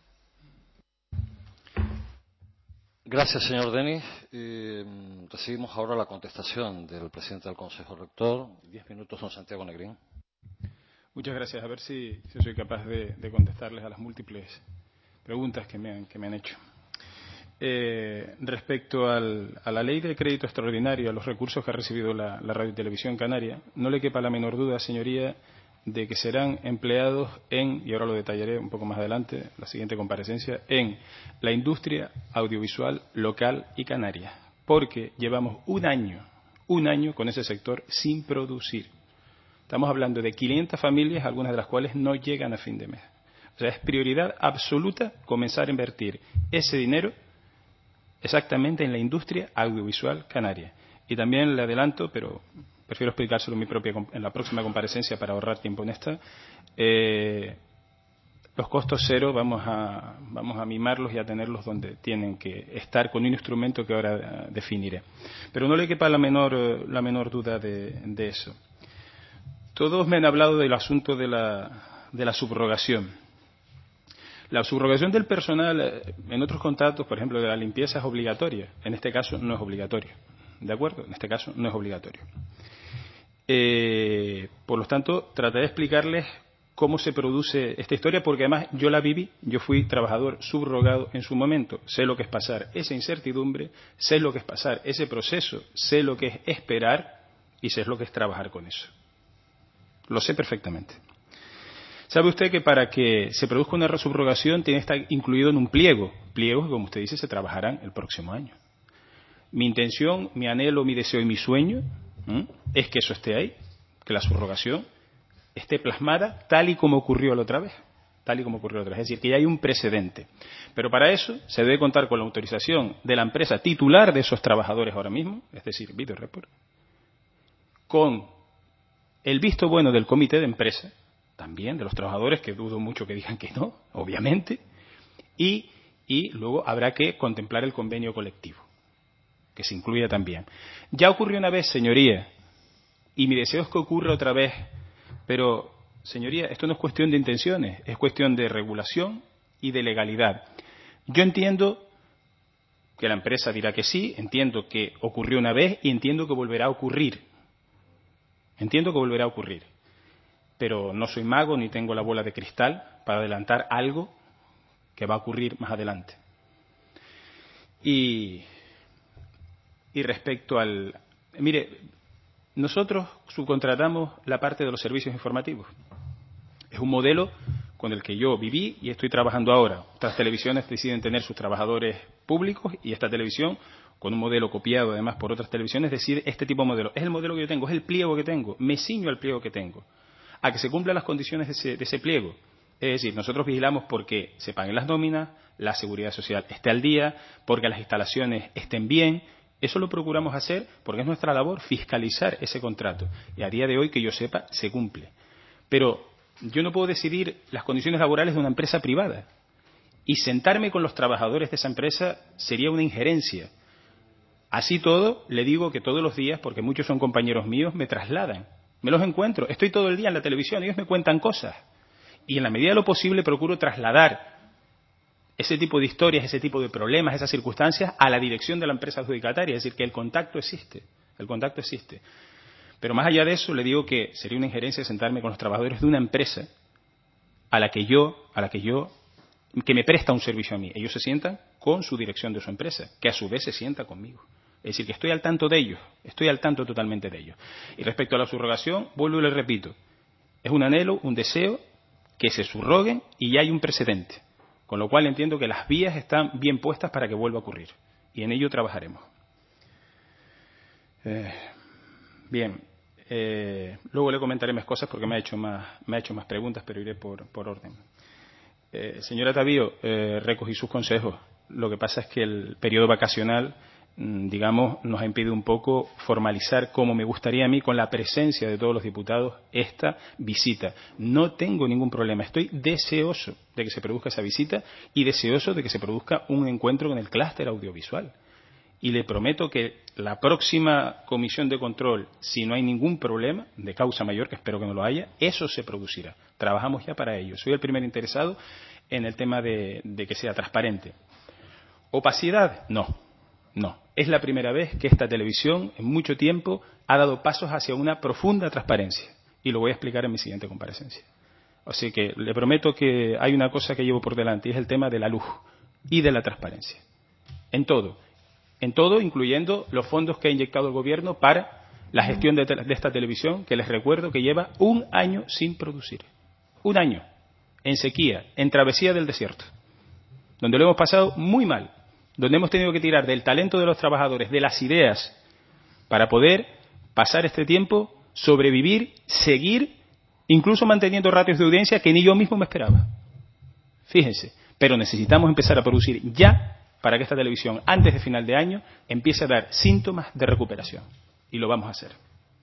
Gracias, señor Denis. Recibimos ahora la contestación del presidente del Consejo Rector. 10 minutos, don Santiago Negrín. Muchas gracias. A ver si soy capaz de contestarles a las múltiples preguntas que me han hecho. Respecto a la ley de crédito extraordinario, a los recursos que ha recibido la Radio y Televisión Canaria, no le quepa la menor duda, señoría, de que serán empleados y ahora lo detallaré un poco más adelante, la siguiente comparecencia, en la industria audiovisual local y canaria, porque llevamos un año con ese sector sin producir. Estamos hablando de 500 familias, algunas de las cuales no llegan a fin de mes. O sea, es prioridad absoluta comenzar a invertir ese dinero exactamente en la industria audiovisual canaria. Y también le adelanto, pero prefiero explicárselo en la próxima comparecencia para ahorrar tiempo en esta, los costos cero vamos a mimarlos y a tenerlos donde tienen que estar con un instrumento que ahora definiré. Pero no le quepa la menor duda de eso. Todos me han hablado del asunto de la subrogación. La subrogación del personal en otros contratos, por ejemplo, de la limpieza, es obligatoria. En este caso no es obligatorio. ¿De acuerdo? En este caso no es obligatorio. Por lo tanto, trataré de explicarles cómo se produce esta historia, porque además yo la viví, yo fui trabajador subrogado en su momento. Sé lo que es pasar esa incertidumbre, sé lo que es pasar ese proceso, sé lo que es esperar y sé lo que es trabajar con eso. Lo sé perfectamente. ¿Sabe usted que para que se produzca una subrogación tiene que estar incluido en un pliego? Pliegos que, como usted dice, se trabajarán el próximo año. Mi intención, mi anhelo, mi deseo y mi sueño es que eso esté ahí, que la subrogación esté plasmada tal y como ocurrió la otra vez. Es decir, que ya hay un precedente. Pero para eso se debe contar con la autorización de la empresa titular de esos trabajadores ahora mismo, es decir, Video Report, con el visto bueno del comité de empresa, también de los trabajadores, que dudo mucho que digan que no, obviamente, y luego habrá que contemplar el convenio colectivo, que se incluya también. Ya ocurrió una vez, señoría, y mi deseo es que ocurra otra vez, pero, señoría, esto no es cuestión de intenciones, es cuestión de regulación y de legalidad. Yo entiendo que la empresa dirá que sí, entiendo que ocurrió una vez y entiendo que volverá a ocurrir. Pero no soy mago ni tengo la bola de cristal para adelantar algo que va a ocurrir más adelante. Y respecto al... Mire, nosotros subcontratamos la parte de los servicios informativos. Es un modelo con el que yo viví y estoy trabajando ahora. Otras televisiones deciden tener sus trabajadores públicos y esta televisión, con un modelo copiado además por otras televisiones, decide este tipo de modelo. Es el modelo que yo tengo, es el pliego que tengo, me ciño al pliego que tengo, a que se cumplan las condiciones de ese pliego. Es decir, nosotros vigilamos porque se paguen las nóminas, la seguridad social esté al día, porque las instalaciones estén bien. Eso lo procuramos hacer porque es nuestra labor fiscalizar ese contrato. Y a día de hoy, que yo sepa, se cumple. Pero yo no puedo decidir las condiciones laborales de una empresa privada. Y sentarme con los trabajadores de esa empresa sería una injerencia. Así todo, le digo que todos los días, porque muchos son compañeros míos, me trasladan. Me los encuentro. Estoy todo el día en la televisión, ellos me cuentan cosas. Y en la medida de lo posible procuro trasladar ese tipo de historias, ese tipo de problemas, esas circunstancias a la dirección de la empresa adjudicataria. Es decir, que el contacto existe. El contacto existe. Pero más allá de eso, le digo que sería una injerencia sentarme con los trabajadores de una empresa que me presta un servicio a mí. Ellos se sientan con su dirección de su empresa, que a su vez se sienta conmigo. Es decir, que estoy al tanto de ellos, estoy al tanto totalmente de ellos. Y respecto a la subrogación, vuelvo y le repito, es un anhelo, un deseo, que se subroguen y ya hay un precedente. Con lo cual entiendo que las vías están bien puestas para que vuelva a ocurrir. Y en ello trabajaremos. Bien. Luego le comentaré más cosas porque me ha hecho más preguntas, pero iré por orden. Señora Tavío, recogí sus consejos. Lo que pasa es que el periodo vacacional, digamos, nos ha impedido un poco formalizar, como me gustaría a mí, con la presencia de todos los diputados, esta visita. No tengo ningún problema. Estoy deseoso de que se produzca esa visita y deseoso de que se produzca un encuentro con el clúster audiovisual. Y le prometo que la próxima comisión de control, si no hay ningún problema de causa mayor, que espero que no lo haya, eso se producirá. Trabajamos ya para ello. Soy el primer interesado en el tema de que sea transparente. ¿Opacidad? No. Es la primera vez que esta televisión, en mucho tiempo, ha dado pasos hacia una profunda transparencia. Y lo voy a explicar en mi siguiente comparecencia. Así que le prometo que hay una cosa que llevo por delante, y es el tema de la luz y de la transparencia. En todo, incluyendo los fondos que ha inyectado el Gobierno para la gestión de esta televisión, que les recuerdo que lleva 1 año sin producir. 1 año, en sequía, en travesía del desierto, donde lo hemos pasado muy mal, donde hemos tenido que tirar del talento de los trabajadores, de las ideas, para poder pasar este tiempo, sobrevivir, seguir, incluso manteniendo ratios de audiencia que ni yo mismo me esperaba. Fíjense, pero necesitamos empezar a producir ya para que esta televisión, antes de final de año, empiece a dar síntomas de recuperación. Y lo vamos a hacer.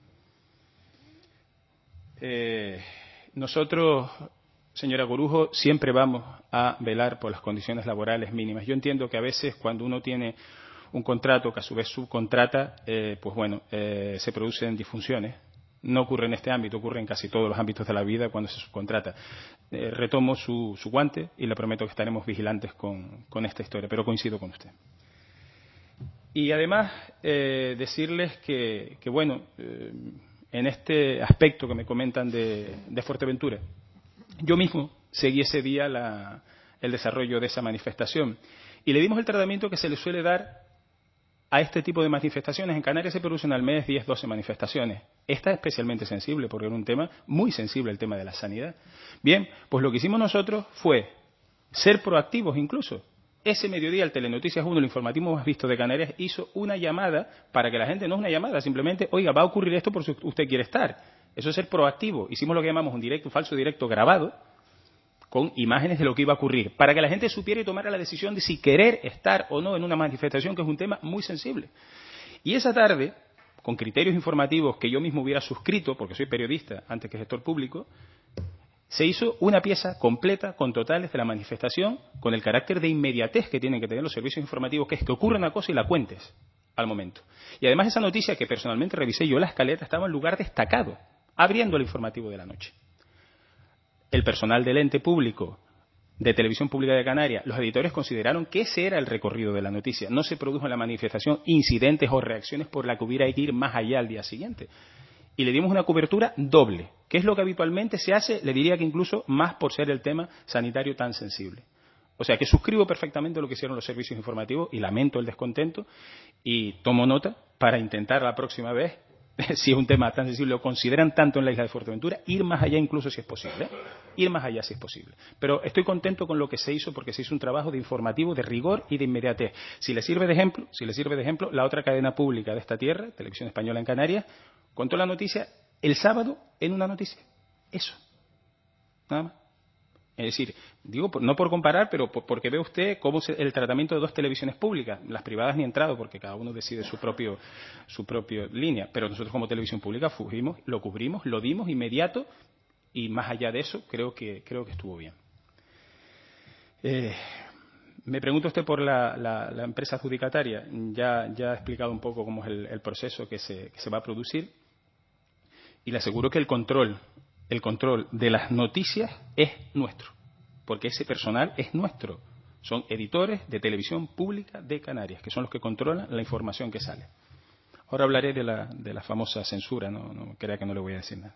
Nosotros, señora Corujo, siempre vamos a velar por las condiciones laborales mínimas. Yo entiendo que a veces cuando uno tiene un contrato que a su vez subcontrata, se producen disfunciones. No ocurre en este ámbito, ocurre en casi todos los ámbitos de la vida cuando se subcontrata. Retomo su guante y le prometo que estaremos vigilantes con esta historia, pero coincido con usted. Y además decirles que en este aspecto que me comentan de Fuerteventura, yo mismo seguí ese día el desarrollo de esa manifestación y le dimos el tratamiento que se le suele dar a este tipo de manifestaciones. En Canarias se producen al mes 10, 12 manifestaciones. Esta es especialmente sensible porque era un tema muy sensible, el tema de la sanidad. Bien, pues lo que hicimos nosotros fue ser proactivos incluso. Ese mediodía el Telenoticias 1, el informativo más visto de Canarias, hizo una llamada para que la gente, no es una llamada, simplemente, oiga, va a ocurrir esto por si usted quiere estar. Eso es ser proactivo. Hicimos lo que llamamos un falso directo grabado, con imágenes de lo que iba a ocurrir, para que la gente supiera y tomara la decisión de si querer estar o no en una manifestación, que es un tema muy sensible. Y esa tarde, con criterios informativos que yo mismo hubiera suscrito, porque soy periodista antes que gestor público, se hizo una pieza completa, con totales de la manifestación, con el carácter de inmediatez que tienen que tener los servicios informativos, que es que ocurra una cosa y la cuentes al momento. Y además esa noticia, que personalmente revisé yo la escaleta, estaba en lugar destacado, abriendo el informativo de la noche. El personal del ente público de Televisión Pública de Canarias, los editores consideraron que ese era el recorrido de la noticia. No se produjo en la manifestación incidentes o reacciones por la que hubiera que ir más allá al día siguiente. Y le dimos una cobertura doble, que es lo que habitualmente se hace, le diría que incluso más por ser el tema sanitario tan sensible. O sea que suscribo perfectamente lo que hicieron los servicios informativos y lamento el descontento y tomo nota para intentar la próxima vez, si es un tema tan sensible, lo consideran tanto en la isla de Fuerteventura, ir más allá incluso si es posible. Ir más allá si es posible. Pero estoy contento con lo que se hizo porque se hizo un trabajo de informativo, de rigor y de inmediatez. Si le sirve de ejemplo, la otra cadena pública de esta tierra, Televisión Española en Canarias, contó la noticia el sábado en una noticia. Eso. Nada más. Es decir, digo, no por comparar, pero porque ve usted cómo es el tratamiento de 2 televisiones públicas. Las privadas ni entrado, porque cada uno decide su propia línea. Pero nosotros como televisión pública fuimos, lo cubrimos, lo dimos inmediato y más allá de eso creo que estuvo bien. Me pregunta usted por la empresa adjudicataria. Ya he explicado un poco cómo es el proceso que se va a producir y le aseguro que el control de las noticias es nuestro, porque ese personal es nuestro. Son editores de televisión pública de Canarias, que son los que controlan la información que sale. Ahora hablaré de la famosa censura, no crea que no le voy a decir nada.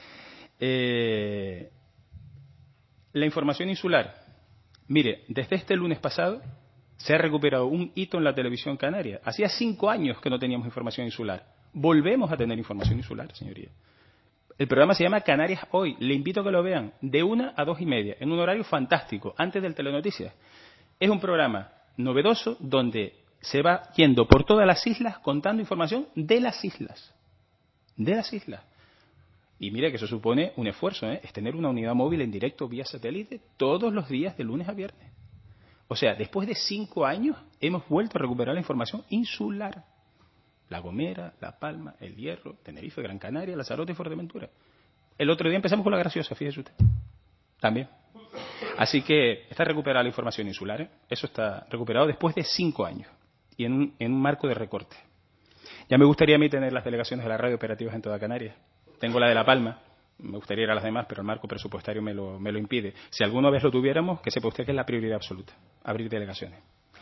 La información insular. Mire, desde este lunes pasado se ha recuperado un hito en la televisión canaria. Hacía 5 años que no teníamos información insular. Volvemos a tener información insular, señoría. El programa se llama Canarias Hoy. Le invito a que lo vean de 1 a 2 y media, en un horario fantástico, antes del Telenoticias. Es un programa novedoso donde se va yendo por todas las islas contando información de las islas. De las islas. Y mire que eso supone un esfuerzo, es tener una unidad móvil en directo vía satélite todos los días de lunes a viernes. O sea, después de 5 años hemos vuelto a recuperar la información insular. La Gomera, La Palma, El Hierro, Tenerife, Gran Canaria, Lanzarote y Fuerteventura. El otro día empezamos con La Graciosa, fíjese usted. También. Así que está recuperada la información insular, Eso está recuperado después de 5 años y en un marco de recorte. Ya me gustaría a mí tener las delegaciones de la radio operativas en toda Canarias. Tengo la de La Palma, me gustaría ir a las demás, pero el marco presupuestario me lo impide. Si alguna vez lo tuviéramos, que sepa usted que es la prioridad absoluta, abrir delegaciones.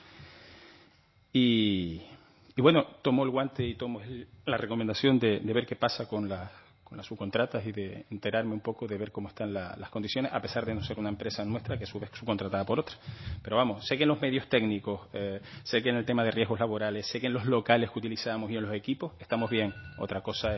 Y bueno, tomo el guante y tomo la recomendación de ver qué pasa con las subcontratas y de enterarme un poco de ver cómo están las condiciones, a pesar de no ser una empresa nuestra, que a su vez es subcontratada por otra. Pero vamos, sé que en los medios técnicos, sé que en el tema de riesgos laborales, sé que en los locales que utilizamos y en los equipos estamos bien. Otra cosa es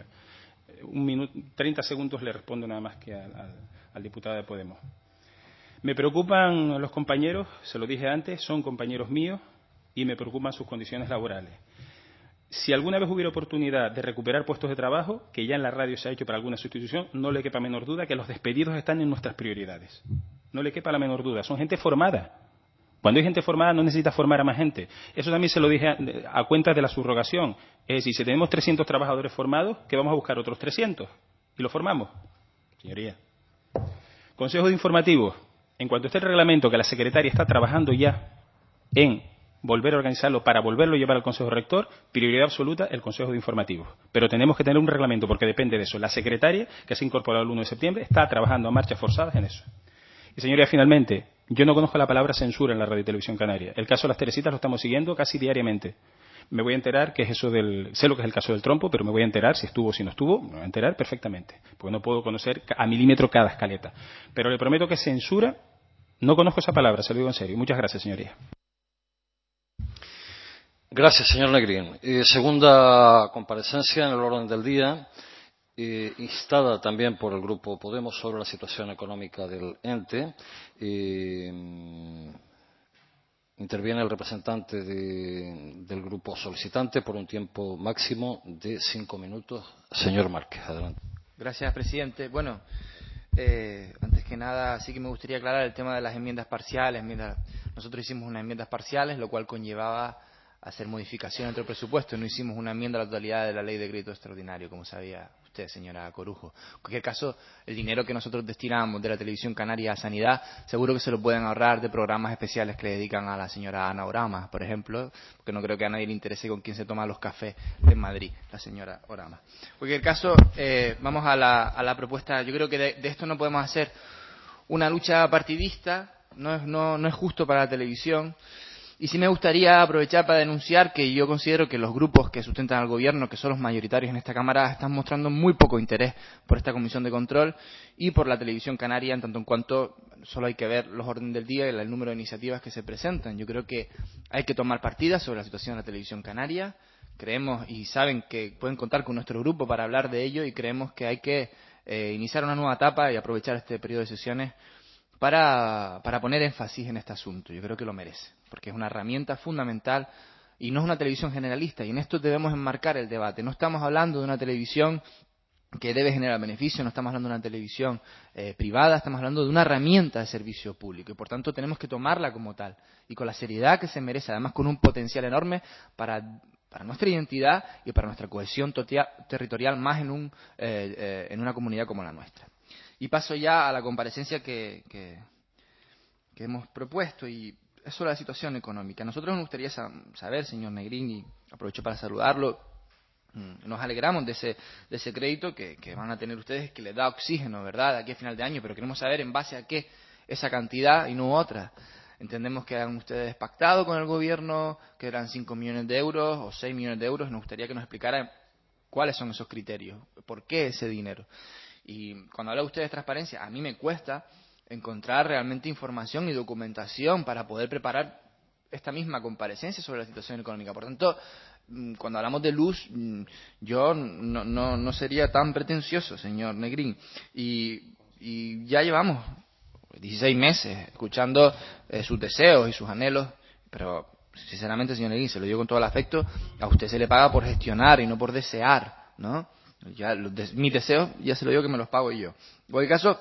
30 segundos le respondo nada más que al diputado de Podemos. Me preocupan los compañeros, se lo dije antes, son compañeros míos y me preocupan sus condiciones laborales. Si alguna vez hubiera oportunidad de recuperar puestos de trabajo, que ya en la radio se ha hecho para alguna sustitución, no le quepa menor duda que los despedidos están en nuestras prioridades. No le quepa la menor duda. Son gente formada. Cuando hay gente formada no necesita formar a más gente. Eso también se lo dije a cuenta de la subrogación. Es decir, si tenemos 300 trabajadores formados, que vamos a buscar otros 300 y los formamos. Señoría. Consejo de informativos. En cuanto esté el reglamento, que la secretaria está trabajando ya en volver a organizarlo para volverlo a llevar al Consejo Rector, prioridad absoluta el Consejo de Informativos. Pero tenemos que tener un reglamento porque depende de eso. La secretaria, que se ha incorporado el 1 de septiembre, está trabajando a marchas forzadas en eso. Y señoría, finalmente, yo no conozco la palabra censura en la Radio y Televisión Canaria. El caso de las Teresitas lo estamos siguiendo casi diariamente. Me voy a enterar qué es eso sé lo que es el caso del trompo, pero me voy a enterar si estuvo o si no estuvo, me voy a enterar perfectamente, porque no puedo conocer a milímetro cada escaleta. Pero le prometo que censura, no conozco esa palabra, se lo digo en serio. Muchas gracias, señoría. Gracias, señor Negrín. Segunda comparecencia en el orden del día, instada también por el Grupo Podemos sobre la situación económica del ente. Interviene el representante del grupo solicitante por un tiempo máximo de 5 minutos. Señor Márquez, adelante. Gracias, presidente. Bueno, antes que nada, sí que me gustaría aclarar el tema de las enmiendas parciales. Nosotros hicimos unas enmiendas parciales, lo cual conllevaba hacer modificaciones entre el presupuesto. No hicimos una enmienda a la totalidad de la ley de crédito extraordinario, como sabía usted, señora Corujo. En cualquier caso, el dinero que nosotros destinamos de la televisión canaria a sanidad, seguro que se lo pueden ahorrar de programas especiales que le dedican a la señora Ana Orama, por ejemplo, porque no creo que a nadie le interese con quién se toma los cafés en Madrid, la señora Orama. En cualquier caso, vamos a la propuesta. Yo creo que de esto no podemos hacer una lucha partidista, no es justo para la televisión. Y sí me gustaría aprovechar para denunciar que yo considero que los grupos que sustentan al gobierno, que son los mayoritarios en esta Cámara, están mostrando muy poco interés por esta comisión de control y por la televisión canaria, en tanto en cuanto solo hay que ver los órdenes del día y el número de iniciativas que se presentan. Yo creo que hay que tomar partidas sobre la situación de la televisión canaria. Creemos y saben que pueden contar con nuestro grupo para hablar de ello y creemos que hay que iniciar una nueva etapa y aprovechar este periodo de sesiones para poner énfasis en este asunto. Yo creo que lo merece, porque es una herramienta fundamental y no es una televisión generalista, y en esto debemos enmarcar el debate. No estamos hablando de una televisión que debe generar beneficio, no estamos hablando de una televisión privada, estamos hablando de una herramienta de servicio público y por tanto tenemos que tomarla como tal y con la seriedad que se merece, además con un potencial enorme para nuestra identidad y para nuestra cohesión territorial, más en una comunidad como la nuestra. Y paso ya a la comparecencia que hemos propuesto, y es sobre la situación económica. Nosotros nos gustaría saber, señor Negrín, y aprovecho para saludarlo, nos alegramos de ese crédito que van a tener ustedes, que les da oxígeno, ¿verdad?, de aquí a final de año, pero queremos saber en base a qué esa cantidad y no otra. Entendemos que han ustedes pactado con el gobierno, que eran 5 millones de euros o 6 millones de euros. Nos gustaría que nos explicara cuáles son esos criterios, por qué ese dinero. Y cuando habla usted de transparencia, a mí me cuesta encontrar realmente información y documentación para poder preparar esta misma comparecencia sobre la situación económica. Por tanto, cuando hablamos de luz, yo no sería tan pretencioso, señor Negrín. Y ya llevamos 16 meses escuchando sus deseos y sus anhelos, pero sinceramente, señor Negrín, se lo digo con todo el afecto, a usted se le paga por gestionar y no por desear, ¿no? Ya mis deseos ya se lo digo que me los pago yo. En cualquier caso,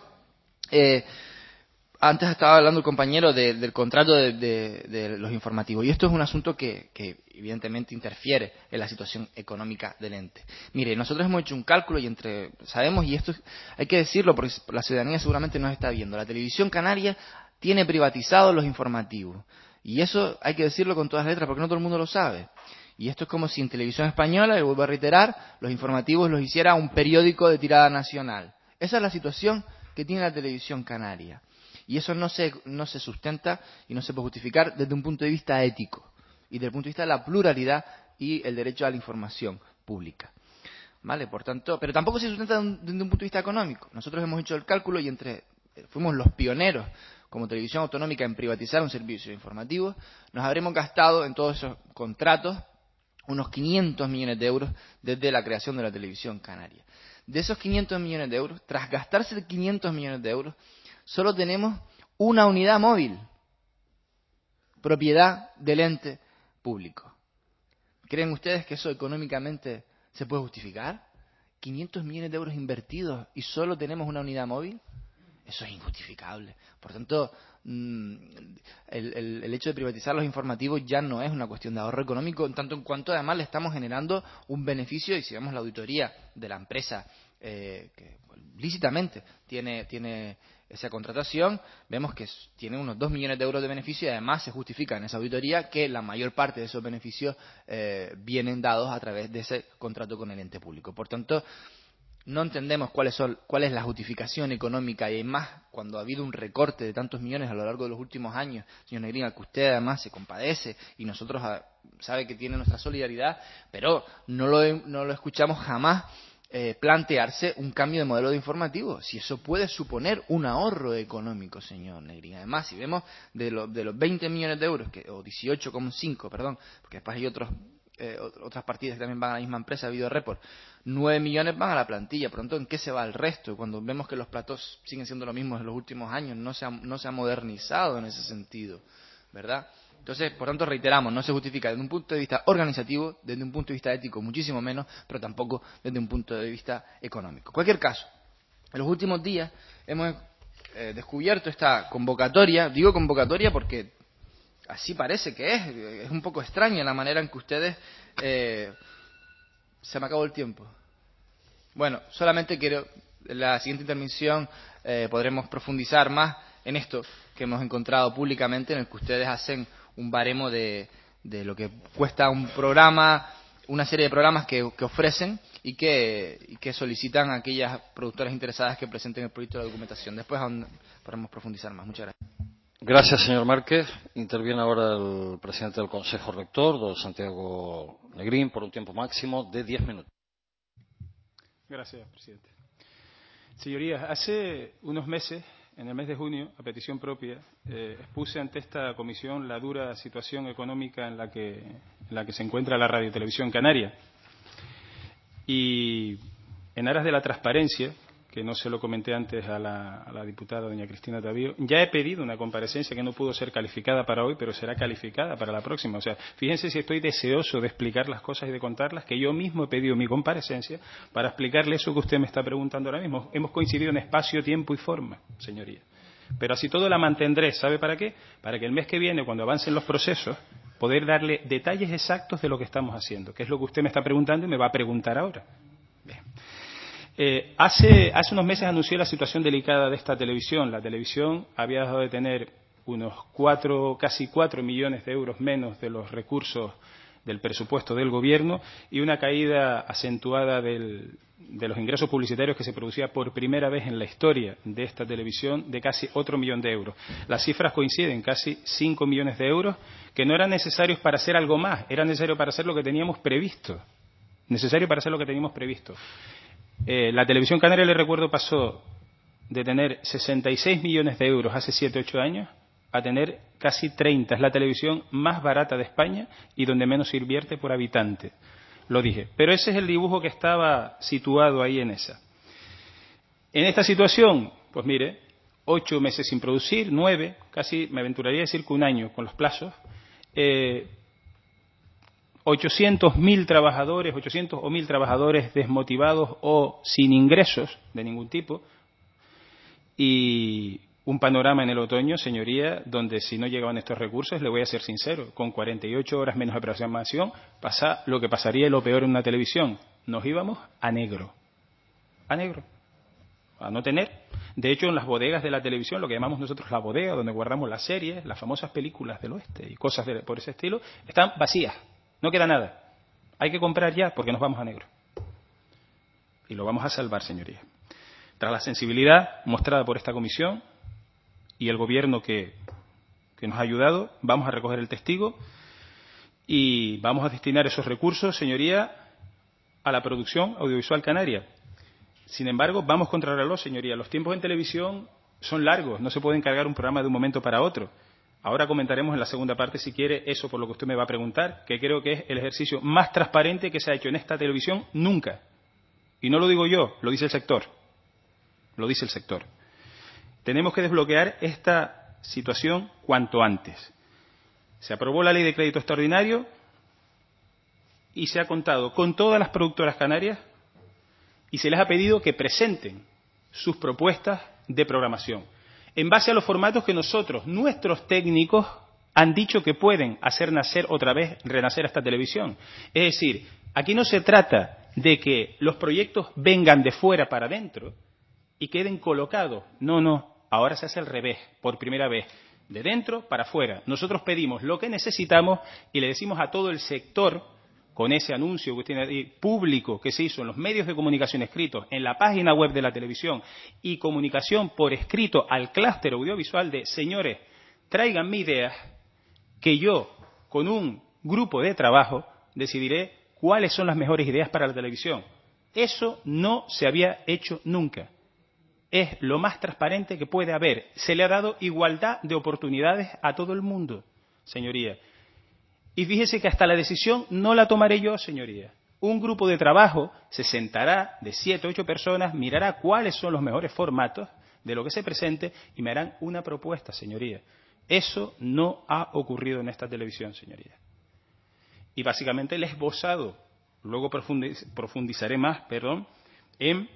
antes estaba hablando el compañero del contrato de los informativos, y esto es un asunto que evidentemente interfiere en la situación económica del ente. Mire, nosotros hemos hecho un cálculo y sabemos, y esto hay que decirlo porque la ciudadanía seguramente nos está viendo, la televisión canaria tiene privatizados los informativos, y eso hay que decirlo con todas las letras porque no todo el mundo lo sabe. Y esto es como si en Televisión Española, y vuelvo a reiterar, los informativos los hiciera un periódico de tirada nacional. Esa es la situación que tiene la televisión canaria. Y eso no se sustenta y no se puede justificar desde un punto de vista ético y desde el punto de vista de la pluralidad y el derecho a la información pública. ¿Vale? Por tanto, pero tampoco se sustenta desde un punto de vista económico. Nosotros hemos hecho el cálculo y fuimos los pioneros como televisión autonómica en privatizar un servicio informativo. Nos habremos gastado en todos esos contratos unos 500 millones de euros desde la creación de la televisión canaria. De esos 500 millones de euros, tras gastarse 500 millones de euros, solo tenemos una unidad móvil, propiedad del ente público. ¿Creen ustedes que eso económicamente se puede justificar? ¿500 millones de euros invertidos y solo tenemos una unidad móvil? Eso es injustificable. Por tanto, el hecho de privatizar los informativos ya no es una cuestión de ahorro económico, en tanto en cuanto además le estamos generando un beneficio, y si vemos la auditoría de la empresa que lícitamente tiene esa contratación, vemos que tiene unos 2 millones de euros de beneficio, y además se justifica en esa auditoría que la mayor parte de esos beneficios vienen dados a través de ese contrato con el ente público. Por tanto, no entendemos cuál es la justificación económica, y además cuando ha habido un recorte de tantos millones a lo largo de los últimos años, señor Negrín, al que usted además se compadece y nosotros sabe que tiene nuestra solidaridad, pero no lo escuchamos jamás plantearse un cambio de modelo de informativo, si eso puede suponer un ahorro económico, señor Negrín. Además, si vemos de los 20 millones de euros, o 18,5, perdón, porque después hay otras partidas que también van a la misma empresa, Video Report, 9 millones van a la plantilla. Por lo tanto, ¿en qué se va el resto? Cuando vemos que los platos siguen siendo los mismos en los últimos años, no se ha modernizado en ese sentido, ¿verdad? Entonces, por tanto, reiteramos, no se justifica desde un punto de vista organizativo, desde un punto de vista ético muchísimo menos, pero tampoco desde un punto de vista económico. En cualquier caso, en los últimos días hemos descubierto esta convocatoria. Digo convocatoria porque así parece que es un poco extraña la manera en que ustedes... Se me acabó el tiempo. Bueno, solamente quiero, en la siguiente intervención podremos profundizar más en esto que hemos encontrado públicamente, en el que ustedes hacen un baremo de lo que cuesta un programa, una serie de programas que ofrecen y que solicitan a aquellas productoras interesadas que presenten el proyecto de documentación. Después podremos profundizar más. Muchas gracias. Gracias, señor Márquez. Interviene ahora el presidente del Consejo Rector, don Santiago Negrín, por un tiempo máximo de 10 minutos. Gracias, presidente. Señorías, hace unos meses, en el mes de junio, a petición propia, expuse ante esta comisión la dura situación económica en la que se encuentra la radiotelevisión canaria. Y en aras de la transparencia, que no se lo comenté antes a la diputada doña Cristina Tavío, ya he pedido una comparecencia que no pudo ser calificada para hoy, pero será calificada para la próxima. O sea, fíjense si estoy deseoso de explicar las cosas y de contarlas, que yo mismo he pedido mi comparecencia para explicarle eso que usted me está preguntando ahora mismo. Hemos coincidido en espacio, tiempo y forma, señoría. Pero así todo la mantendré. ¿Sabe para qué? Para que el mes que viene, cuando avancen los procesos, poder darle detalles exactos de lo que estamos haciendo, que es lo que usted me está preguntando y me va a preguntar ahora. Bien. Hace unos meses anuncié la situación delicada de esta televisión. La televisión había dejado de tener unos casi 4 millones de euros menos de los recursos del presupuesto del gobierno y una caída acentuada del de los ingresos publicitarios que se producía por primera vez en la historia de esta televisión de casi otro millón de euros. Las cifras coinciden, casi 5 millones de euros, que no eran necesarios para hacer algo más, era necesario para hacer lo que teníamos previsto. Necesario para hacer lo que teníamos previsto. La televisión canaria, le recuerdo, pasó de tener 66 millones de euros hace 7 o 8 años a tener casi 30. Es la televisión más barata de España y donde menos se invierte por habitante. Lo dije. Pero ese es el dibujo que estaba situado ahí en esa. En esta situación, pues mire, 8 meses sin producir, 9, casi me aventuraría a decir que un año con los plazos, 800.000 trabajadores, 800 o 1.000 trabajadores desmotivados o sin ingresos de ningún tipo, y un panorama en el otoño, señoría, donde si no llegaban estos recursos, le voy a ser sincero, con 48 horas menos de programación, pasa lo que pasaría lo peor en una televisión. Nos íbamos a negro. A negro. A no tener. De hecho, en las bodegas de la televisión, lo que llamamos nosotros la bodega, donde guardamos las series, las famosas películas del oeste y cosas por ese estilo, están vacías. No queda nada. Hay que comprar ya porque nos vamos a negro. Y lo vamos a salvar, señoría. Tras la sensibilidad mostrada por esta comisión y el gobierno que nos ha ayudado, vamos a recoger el testigo y vamos a destinar esos recursos, señoría, a la producción audiovisual canaria. Sin embargo, vamos contra el reloj, señoría. Los tiempos en televisión son largos, no se puede encargar un programa de un momento para otro. Ahora comentaremos en la segunda parte, si quiere, eso por lo que usted me va a preguntar, que creo que es el ejercicio más transparente que se ha hecho en esta televisión nunca. Y no lo digo yo, lo dice el sector. Lo dice el sector. Tenemos que desbloquear esta situación cuanto antes. Se aprobó la ley de crédito extraordinario y se ha contado con todas las productoras canarias y se les ha pedido que presenten sus propuestas de programación en base a los formatos que nosotros, nuestros técnicos, han dicho que pueden hacer nacer otra vez, renacer esta televisión. Es decir, aquí no se trata de que los proyectos vengan de fuera para adentro y queden colocados. No, no. Ahora se hace al revés, por primera vez, de dentro para afuera. Nosotros pedimos lo que necesitamos y le decimos a todo el sector, con ese anuncio que tiene ahí, público que se hizo en los medios de comunicación escritos, en la página web de la televisión y comunicación por escrito al clúster audiovisual de, señores, tráiganme ideas que yo, con un grupo de trabajo, decidiré cuáles son las mejores ideas para la televisión. Eso no se había hecho nunca. Es lo más transparente que puede haber. Se le ha dado igualdad de oportunidades a todo el mundo, señoría. Y fíjese que hasta la decisión no la tomaré yo, señoría. Un grupo de trabajo se sentará de 7 o 8 personas, mirará cuáles son los mejores formatos de lo que se presente y me harán una propuesta, señoría. Eso no ha ocurrido en esta televisión, señoría. Y básicamente el esbozado, luego profundizaré más, en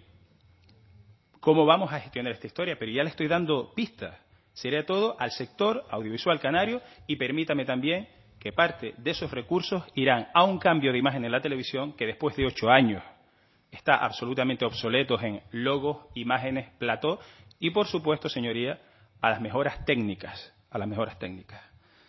cómo vamos a gestionar esta historia, pero ya le estoy dando pistas. Sería todo al sector audiovisual canario y permítame también que parte de esos recursos irán a un cambio de imagen en la televisión que después de 8 años está absolutamente obsoleto en logos, imágenes, plató y, por supuesto, señoría, a las mejoras técnicas. A las mejoras técnicas.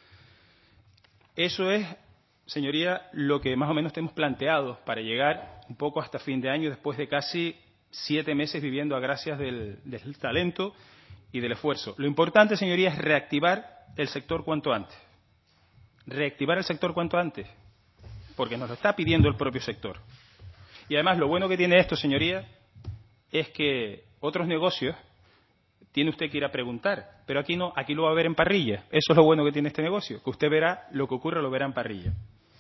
Eso es, señoría, lo que más o menos tenemos planteado para llegar un poco hasta fin de año después de casi 7 meses viviendo a gracias del talento y del esfuerzo. Lo importante, señoría, es reactivar el sector cuanto antes. Reactivar el sector cuanto antes, porque nos lo está pidiendo el propio sector. Y además lo bueno que tiene esto, señoría, es que otros negocios tiene usted que ir a preguntar, pero aquí no, aquí lo va a ver en parrilla. Eso es lo bueno que tiene este negocio, que usted verá lo que ocurre, lo verá en parrilla.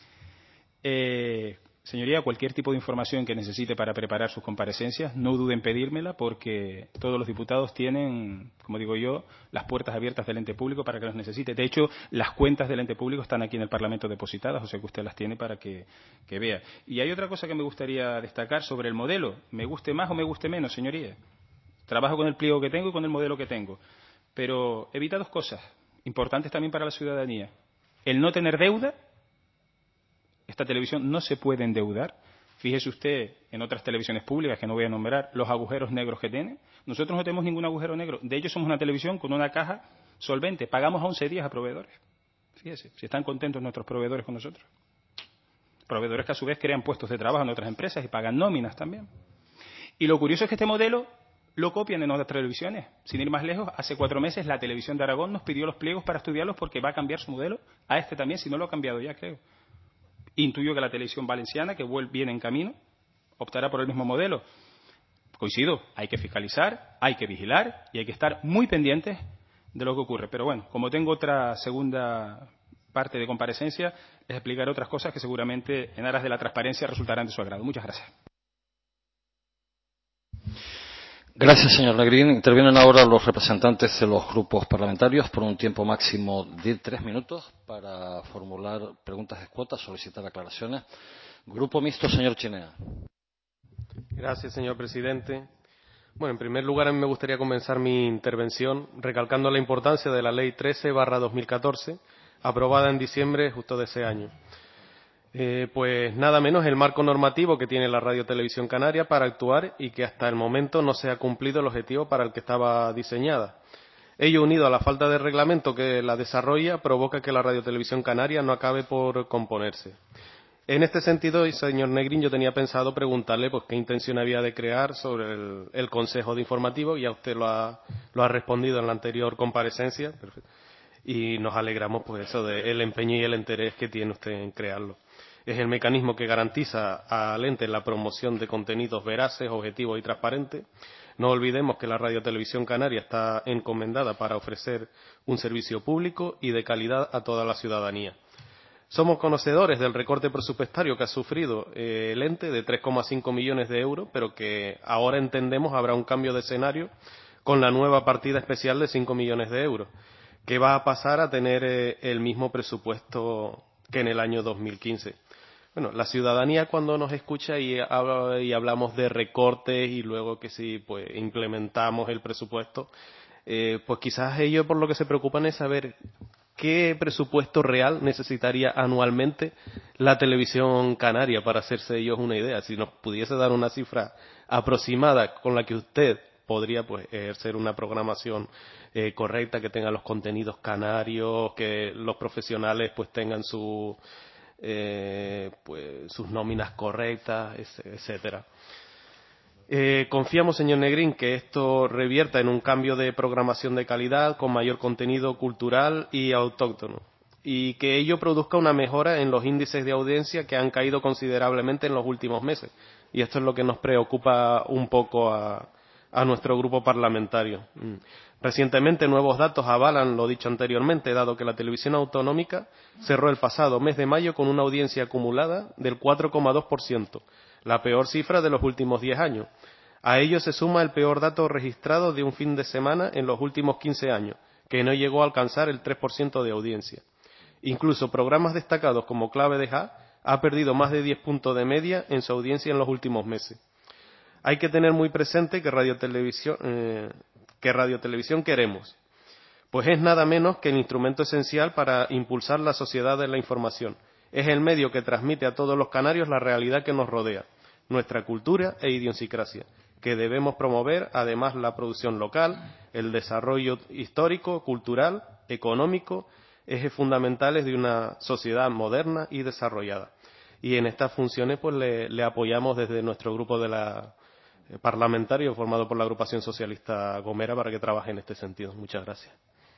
Señoría, cualquier tipo de información que necesite para preparar sus comparecencias, no dude en pedírmela, porque todos los diputados tienen, como digo yo, las puertas abiertas del ente público para que los necesite. De hecho, las cuentas del ente público están aquí en el Parlamento depositadas, o sea que usted las tiene para que vea. Y hay otra cosa que me gustaría destacar sobre el modelo. Me guste más o me guste menos, señoría. Trabajo con el pliego que tengo y con el modelo que tengo. Pero evita 2 cosas importantes también para la ciudadanía. El no tener deuda. Esta televisión no se puede endeudar. Fíjese usted en otras televisiones públicas, que no voy a nombrar, los agujeros negros que tiene. Nosotros no tenemos ningún agujero negro. De hecho, somos una televisión con una caja solvente. Pagamos a 11 días a proveedores. Fíjese, si están contentos nuestros proveedores con nosotros. Proveedores que a su vez crean puestos de trabajo en otras empresas y pagan nóminas también. Y lo curioso es que este modelo lo copian en otras televisiones. Sin ir más lejos, hace 4 meses la Televisión de Aragón nos pidió los pliegos para estudiarlos porque va a cambiar su modelo a este también, si no lo ha cambiado ya, creo. Intuyo que la televisión valenciana, que viene en camino, optará por el mismo modelo. Coincido, hay que fiscalizar, hay que vigilar y hay que estar muy pendientes de lo que ocurre. Pero bueno, como tengo otra segunda parte de comparecencia, les explicaré otras cosas que seguramente en aras de la transparencia resultarán de su agrado. Muchas gracias. Gracias, señor Negrín. Intervienen ahora los representantes de los grupos parlamentarios por un tiempo máximo de 3 minutos para formular preguntas escuetas, solicitar aclaraciones. Grupo mixto, señor Chinea. Gracias, señor presidente. Bueno, en primer lugar, a mí me gustaría comenzar mi intervención recalcando la importancia de la Ley 13/2014, aprobada en diciembre justo de ese año. Pues nada menos el marco normativo que tiene la Radio Televisión Canaria para actuar y que hasta el momento no se ha cumplido el objetivo para el que estaba diseñada. Ello, unido a la falta de reglamento que la desarrolla, provoca que la Radio Televisión Canaria no acabe por componerse. En este sentido, señor Negrín, yo tenía pensado preguntarle pues, qué intención había de crear sobre el Consejo de Informativo, y ya usted lo ha respondido en la anterior comparecencia. Perfecto. Y nos alegramos pues eso del empeño y el interés que tiene usted en crearlo. Es el mecanismo que garantiza al ente la promoción de contenidos veraces, objetivos y transparentes. No olvidemos que la Radio Televisión Canaria está encomendada para ofrecer un servicio público y de calidad a toda la ciudadanía. Somos conocedores del recorte presupuestario que ha sufrido el ente de 3,5 millones de euros, pero que ahora entendemos habrá un cambio de escenario con la nueva partida especial de 5 millones de euros, que va a pasar a tener el mismo presupuesto que en el año 2015. Bueno, la ciudadanía cuando nos escucha y hablamos de recortes y luego que si pues implementamos el presupuesto, pues quizás ellos por lo que se preocupan es saber qué presupuesto real necesitaría anualmente la televisión canaria para hacerse ellos una idea. Si nos pudiese dar una cifra aproximada con la que usted podría pues ejercer una programación correcta, que tenga los contenidos canarios, que los profesionales pues tengan sus nóminas correctas, etcétera. Confiamos, señor Negrín, que esto revierta en un cambio de programación de calidad con mayor contenido cultural y autóctono, y que ello produzca una mejora en los índices de audiencia que han caído considerablemente en los últimos meses. Y esto es lo que nos preocupa un poco a nuestro grupo parlamentario. Recientemente nuevos datos avalan lo dicho anteriormente, dado que la televisión autonómica cerró el pasado mes de mayo con una audiencia acumulada del 4,2%, la peor cifra de los últimos 10 años. A ello se suma el peor dato registrado de un fin de semana en los últimos 15 años, que no llegó a alcanzar el 3% de audiencia. Incluso programas destacados como Clave de Ja ha perdido más de 10 puntos de media en su audiencia en los últimos meses. Hay que tener muy presente que Radio Televisión queremos, pues es nada menos que el instrumento esencial para impulsar la sociedad de la información. Es el medio que transmite a todos los canarios la realidad que nos rodea, nuestra cultura e idiosincrasia, que debemos promover, además la producción local, el desarrollo histórico, cultural, económico, ejes fundamentales de una sociedad moderna y desarrollada. Y en estas funciones pues le apoyamos desde nuestro grupo parlamentario formado por la agrupación socialista Gomera para que trabaje en este sentido. Muchas gracias.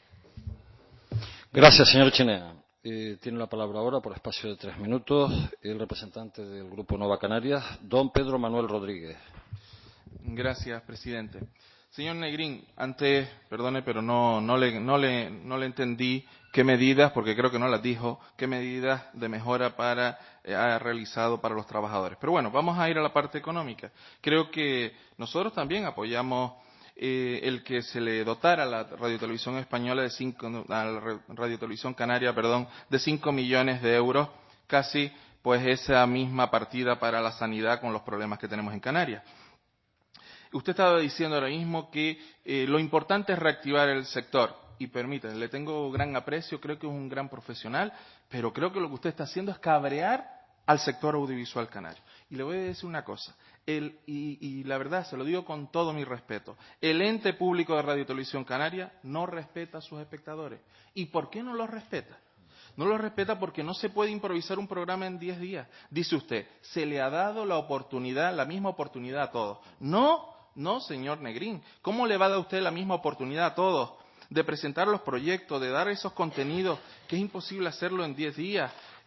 Gracias, señor Chinea. Tiene la palabra ahora, por espacio de 3 minutos, el representante del Grupo Nova Canarias, don Pedro Manuel Rodríguez. Gracias, presidente. Señor Negrín, antes, perdone, pero no le entendí qué medidas, porque creo que no las dijo, qué medidas de mejora ha realizado para los trabajadores. Pero bueno, vamos a ir a la parte económica. Creo que nosotros también apoyamos el que se le dotara a la Radiotelevisión Española a la Radiotelevisión Canaria, de 5 millones de euros, casi pues esa misma partida para la sanidad con los problemas que tenemos en Canarias. Usted estaba diciendo ahora mismo que lo importante es reactivar el sector. Y permítame, le tengo gran aprecio, creo que es un gran profesional, pero creo que lo que usted está haciendo es cabrear al sector audiovisual canario. Y le voy a decir una cosa, y la verdad, se lo digo con todo mi respeto, el ente público de Radio Televisión Canaria no respeta a sus espectadores. ¿Y por qué no los respeta? No lo respeta porque no se puede improvisar un programa en 10 días. Dice usted, se le ha dado la oportunidad, la misma oportunidad a todos. No, señor Negrín. ¿Cómo le va a dar usted la misma oportunidad a todos de presentar los proyectos, de dar esos contenidos, que es imposible hacerlo en 10 días,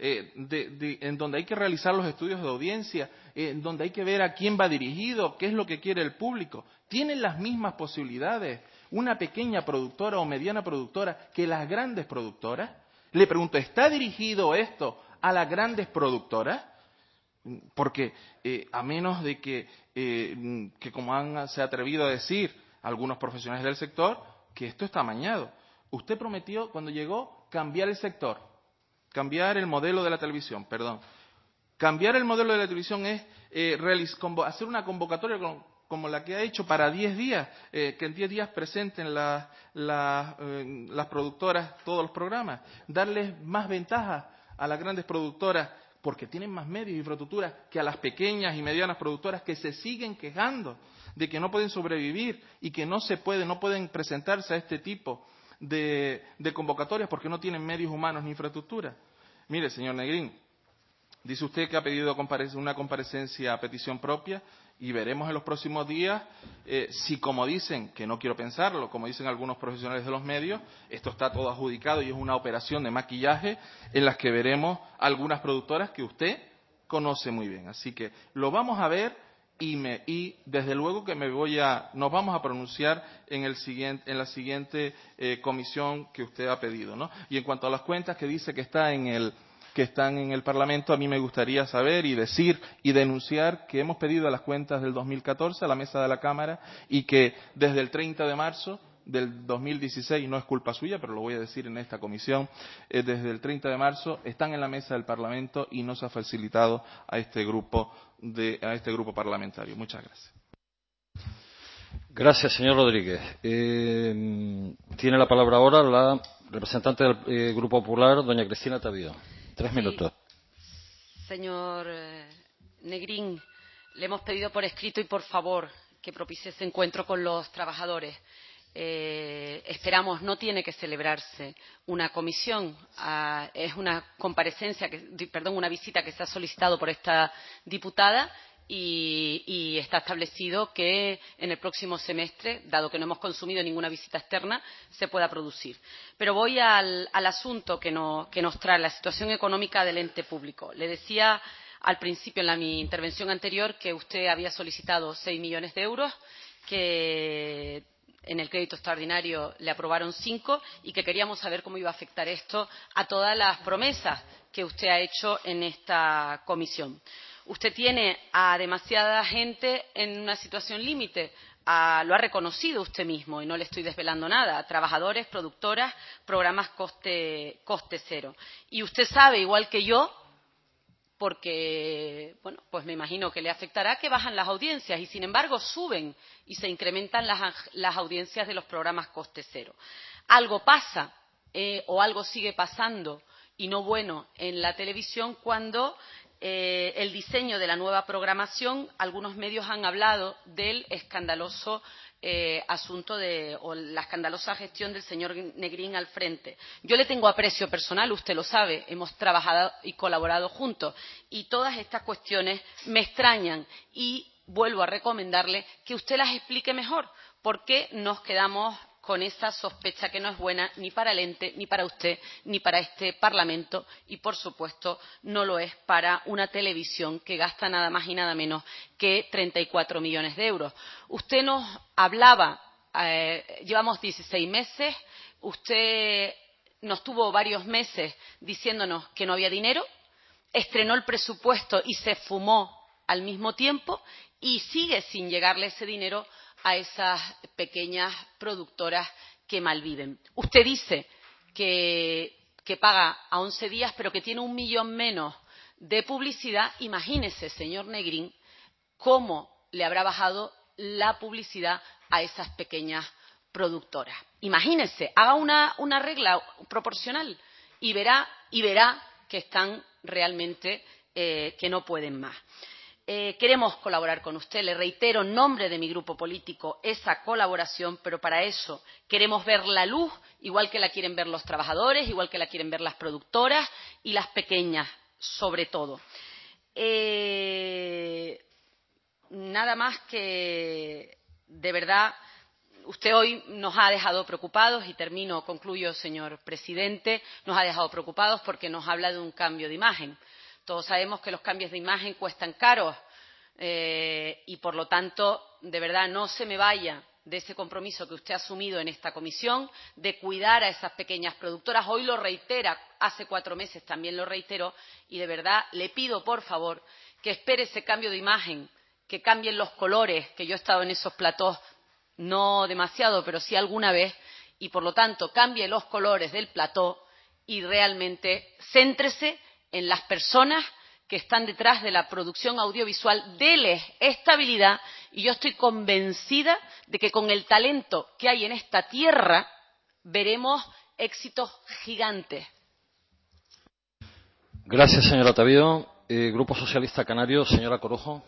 en donde hay que realizar los estudios de audiencia, en donde hay que ver a quién va dirigido, qué es lo que quiere el público? ¿Tienen las mismas posibilidades una pequeña productora o mediana productora que las grandes productoras? Le pregunto, ¿está dirigido esto a las grandes productoras? Porque a menos de que como se ha atrevido a decir algunos profesionales del sector, que esto está amañado. Usted prometió cuando llegó cambiar el sector, cambiar el modelo de la televisión, perdón. Cambiar el modelo de la televisión es hacer una convocatoria como la que ha hecho para 10 días, que en 10 días presenten las productoras todos los programas, darles más ventajas a las grandes productoras porque tienen más medios y infraestructuras que a las pequeñas y medianas productoras que se siguen quejando de que no pueden sobrevivir y que no pueden presentarse a este tipo de convocatorias porque no tienen medios humanos ni infraestructura. Mire, señor Negrín, dice usted que ha pedido una comparecencia a petición propia y veremos en los próximos días si, como dicen, que no quiero pensarlo, como dicen algunos profesionales de los medios, esto está todo adjudicado y es una operación de maquillaje en las que veremos algunas productoras que usted conoce muy bien. Así que lo vamos a ver y desde luego que nos vamos a pronunciar en la siguiente comisión que usted ha pedido, ¿no? Y en cuanto a las cuentas que dice que están en el Parlamento, a mí me gustaría saber y decir y denunciar que hemos pedido las cuentas del 2014 a la mesa de la Cámara y que desde el 30 de marzo del 2016, no es culpa suya, pero lo voy a decir en esta comisión, desde el 30 de marzo están en la mesa del Parlamento y no se ha facilitado a este grupo parlamentario. Muchas gracias. Gracias, señor Rodríguez. Tiene la palabra ahora la representante del Grupo Popular, doña Cristina Tavío. 3 minutos. Señor Negrín, le hemos pedido por escrito y por favor que propicie ese encuentro con los trabajadores. Esperamos, no tiene que celebrarse una comisión, es una una visita que se ha solicitado por esta diputada y está establecido que en el próximo semestre, dado que no hemos consumido ninguna visita externa, se pueda producir. Pero voy al asunto que nos trae la situación económica del ente público. Le decía al principio, en mi intervención anterior, que usted había solicitado 6 millones de euros, que en el crédito extraordinario le aprobaron 5 y que queríamos saber cómo iba a afectar esto a todas las promesas que usted ha hecho en esta comisión. Usted tiene a demasiada gente en una situación límite, lo ha reconocido usted mismo y no le estoy desvelando nada, trabajadores, productoras, programas coste cero. Y usted sabe, igual que yo, porque, bueno, pues me imagino que le afectará que bajan las audiencias y, sin embargo, suben y se incrementan las audiencias de los programas coste cero. Algo pasa o algo sigue pasando y no bueno en la televisión cuando el diseño de la nueva programación, algunos medios han hablado del escandaloso asunto o la escandalosa gestión del señor Negrín al frente. Yo le tengo aprecio personal, usted lo sabe, hemos trabajado y colaborado juntos y todas estas cuestiones me extrañan y vuelvo a recomendarle que usted las explique mejor porque nos quedamos con esa sospecha que no es buena ni para el ente, ni para usted, ni para este Parlamento y, por supuesto, no lo es para una televisión que gasta nada más y nada menos que 34 millones de euros. Usted nos hablaba, llevamos 16 meses, usted nos tuvo varios meses diciéndonos que no había dinero, estrenó el presupuesto y se fumó al mismo tiempo y sigue sin llegarle ese dinero a esas pequeñas productoras que malviven. Usted dice que paga a 11 días, pero que tiene 1 millón menos de publicidad. Imagínese, señor Negrín, cómo le habrá bajado la publicidad a esas pequeñas productoras. Imagínese, haga una regla proporcional y verá que están realmente que no pueden más. Queremos colaborar con usted. Le reitero en nombre de mi grupo político esa colaboración, pero para eso queremos ver la luz, igual que la quieren ver los trabajadores, igual que la quieren ver las productoras y las pequeñas, sobre todo. Nada más que, de verdad, usted hoy nos ha dejado preocupados, y concluyo, señor presidente, nos ha dejado preocupados porque nos habla de un cambio de imagen. Todos sabemos que los cambios de imagen cuestan caros y, por lo tanto, de verdad, no se me vaya de ese compromiso que usted ha asumido en esta comisión de cuidar a esas pequeñas productoras. Hoy lo reitera, hace 4 meses también lo reiteró, y de verdad le pido, por favor, que espere ese cambio de imagen, que cambien los colores, que yo he estado en esos platós, no demasiado, pero sí alguna vez, y por lo tanto cambie los colores del plató y realmente céntrese en las personas que están detrás de la producción audiovisual, déles estabilidad, y yo estoy convencida de que con el talento que hay en esta tierra veremos éxitos gigantes. Gracias, señora Tavío. Grupo Socialista Canario, señora Corujo.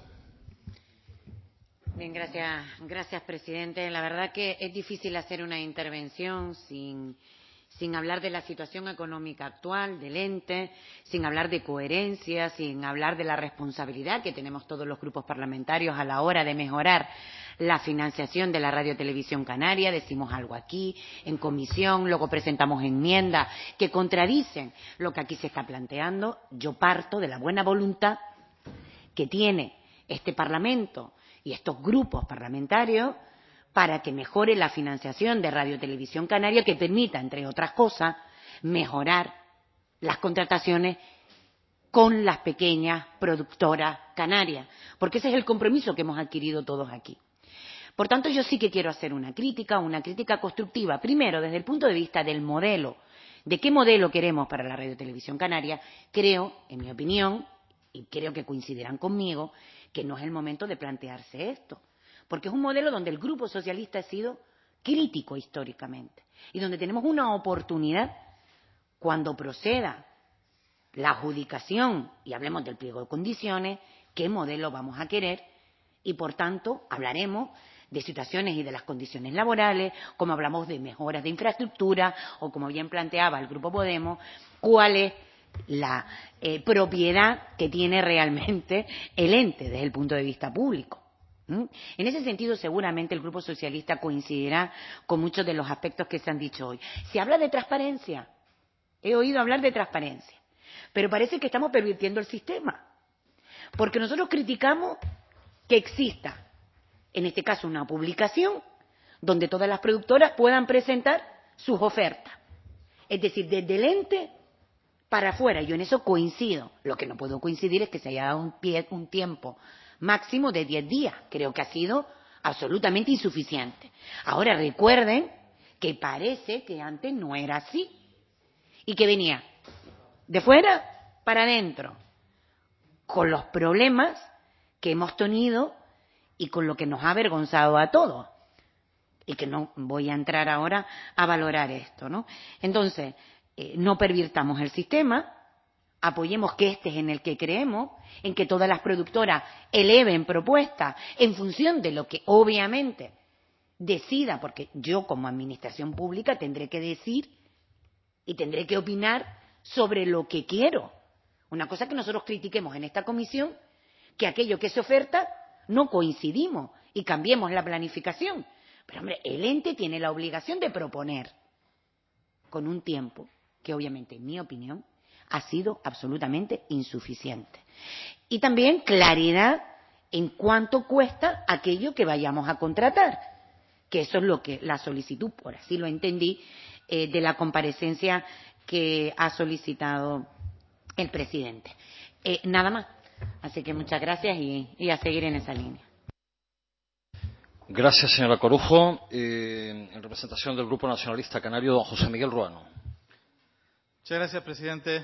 Bien, gracias, presidente. La verdad que es difícil hacer una intervención sin hablar de la situación económica actual del ente, sin hablar de coherencia, sin hablar de la responsabilidad que tenemos todos los grupos parlamentarios a la hora de mejorar la financiación de la Radio-Televisión Canaria. Decimos algo aquí, en comisión, luego presentamos enmiendas que contradicen lo que aquí se está planteando. Yo parto de la buena voluntad que tiene este Parlamento y estos grupos parlamentarios para que mejore la financiación de Radio Televisión Canaria, que permita, entre otras cosas, mejorar las contrataciones con las pequeñas productoras canarias, porque ese es el compromiso que hemos adquirido todos aquí. Por tanto, yo sí que quiero hacer una crítica constructiva, primero desde el punto de vista del modelo, de qué modelo queremos para la Radio Televisión Canaria. Creo, en mi opinión, y creo que coincidirán conmigo, que no es el momento de plantearse esto, porque es un modelo donde el Grupo Socialista ha sido crítico históricamente y donde tenemos una oportunidad, cuando proceda la adjudicación y hablemos del pliego de condiciones, qué modelo vamos a querer, y por tanto hablaremos de situaciones y de las condiciones laborales, como hablamos de mejoras de infraestructura o, como bien planteaba el Grupo Podemos, cuál es la propiedad que tiene realmente el ente desde el punto de vista público. En ese sentido, seguramente el Grupo Socialista coincidirá con muchos de los aspectos que se han dicho hoy. Se habla de transparencia. He oído hablar de transparencia, pero parece que estamos pervirtiendo el sistema, porque nosotros criticamos que exista, en este caso, una publicación donde todas las productoras puedan presentar sus ofertas. Es decir, desde el ente para afuera. Yo en eso coincido. Lo que no puedo coincidir es que se haya dado un tiempo máximo de 10 días. Creo que ha sido absolutamente insuficiente. Ahora recuerden que parece que antes no era así y que venía de fuera para adentro, con los problemas que hemos tenido y con lo que nos ha avergonzado a todos, y que no voy a entrar ahora a valorar esto, ¿no? Entonces, no pervirtamos el sistema, apoyemos que este es en el que creemos, en que todas las productoras eleven propuestas en función de lo que obviamente decida, porque yo como administración pública tendré que decir y tendré que opinar sobre lo que quiero. Una cosa que nosotros critiquemos en esta comisión, que aquello que se oferta no coincidimos y cambiemos la planificación. Pero, hombre, el ente tiene la obligación de proponer con un tiempo que, obviamente, en mi opinión, ha sido absolutamente insuficiente. Y también claridad en cuánto cuesta aquello que vayamos a contratar, que eso es lo que la solicitud, por así lo entendí, de la comparecencia que ha solicitado el presidente. Nada más. Así que muchas gracias y a seguir en esa línea. Gracias, señora Corujo. En representación del Grupo Nacionalista Canario, don José Miguel Ruano. Muchas gracias, presidente.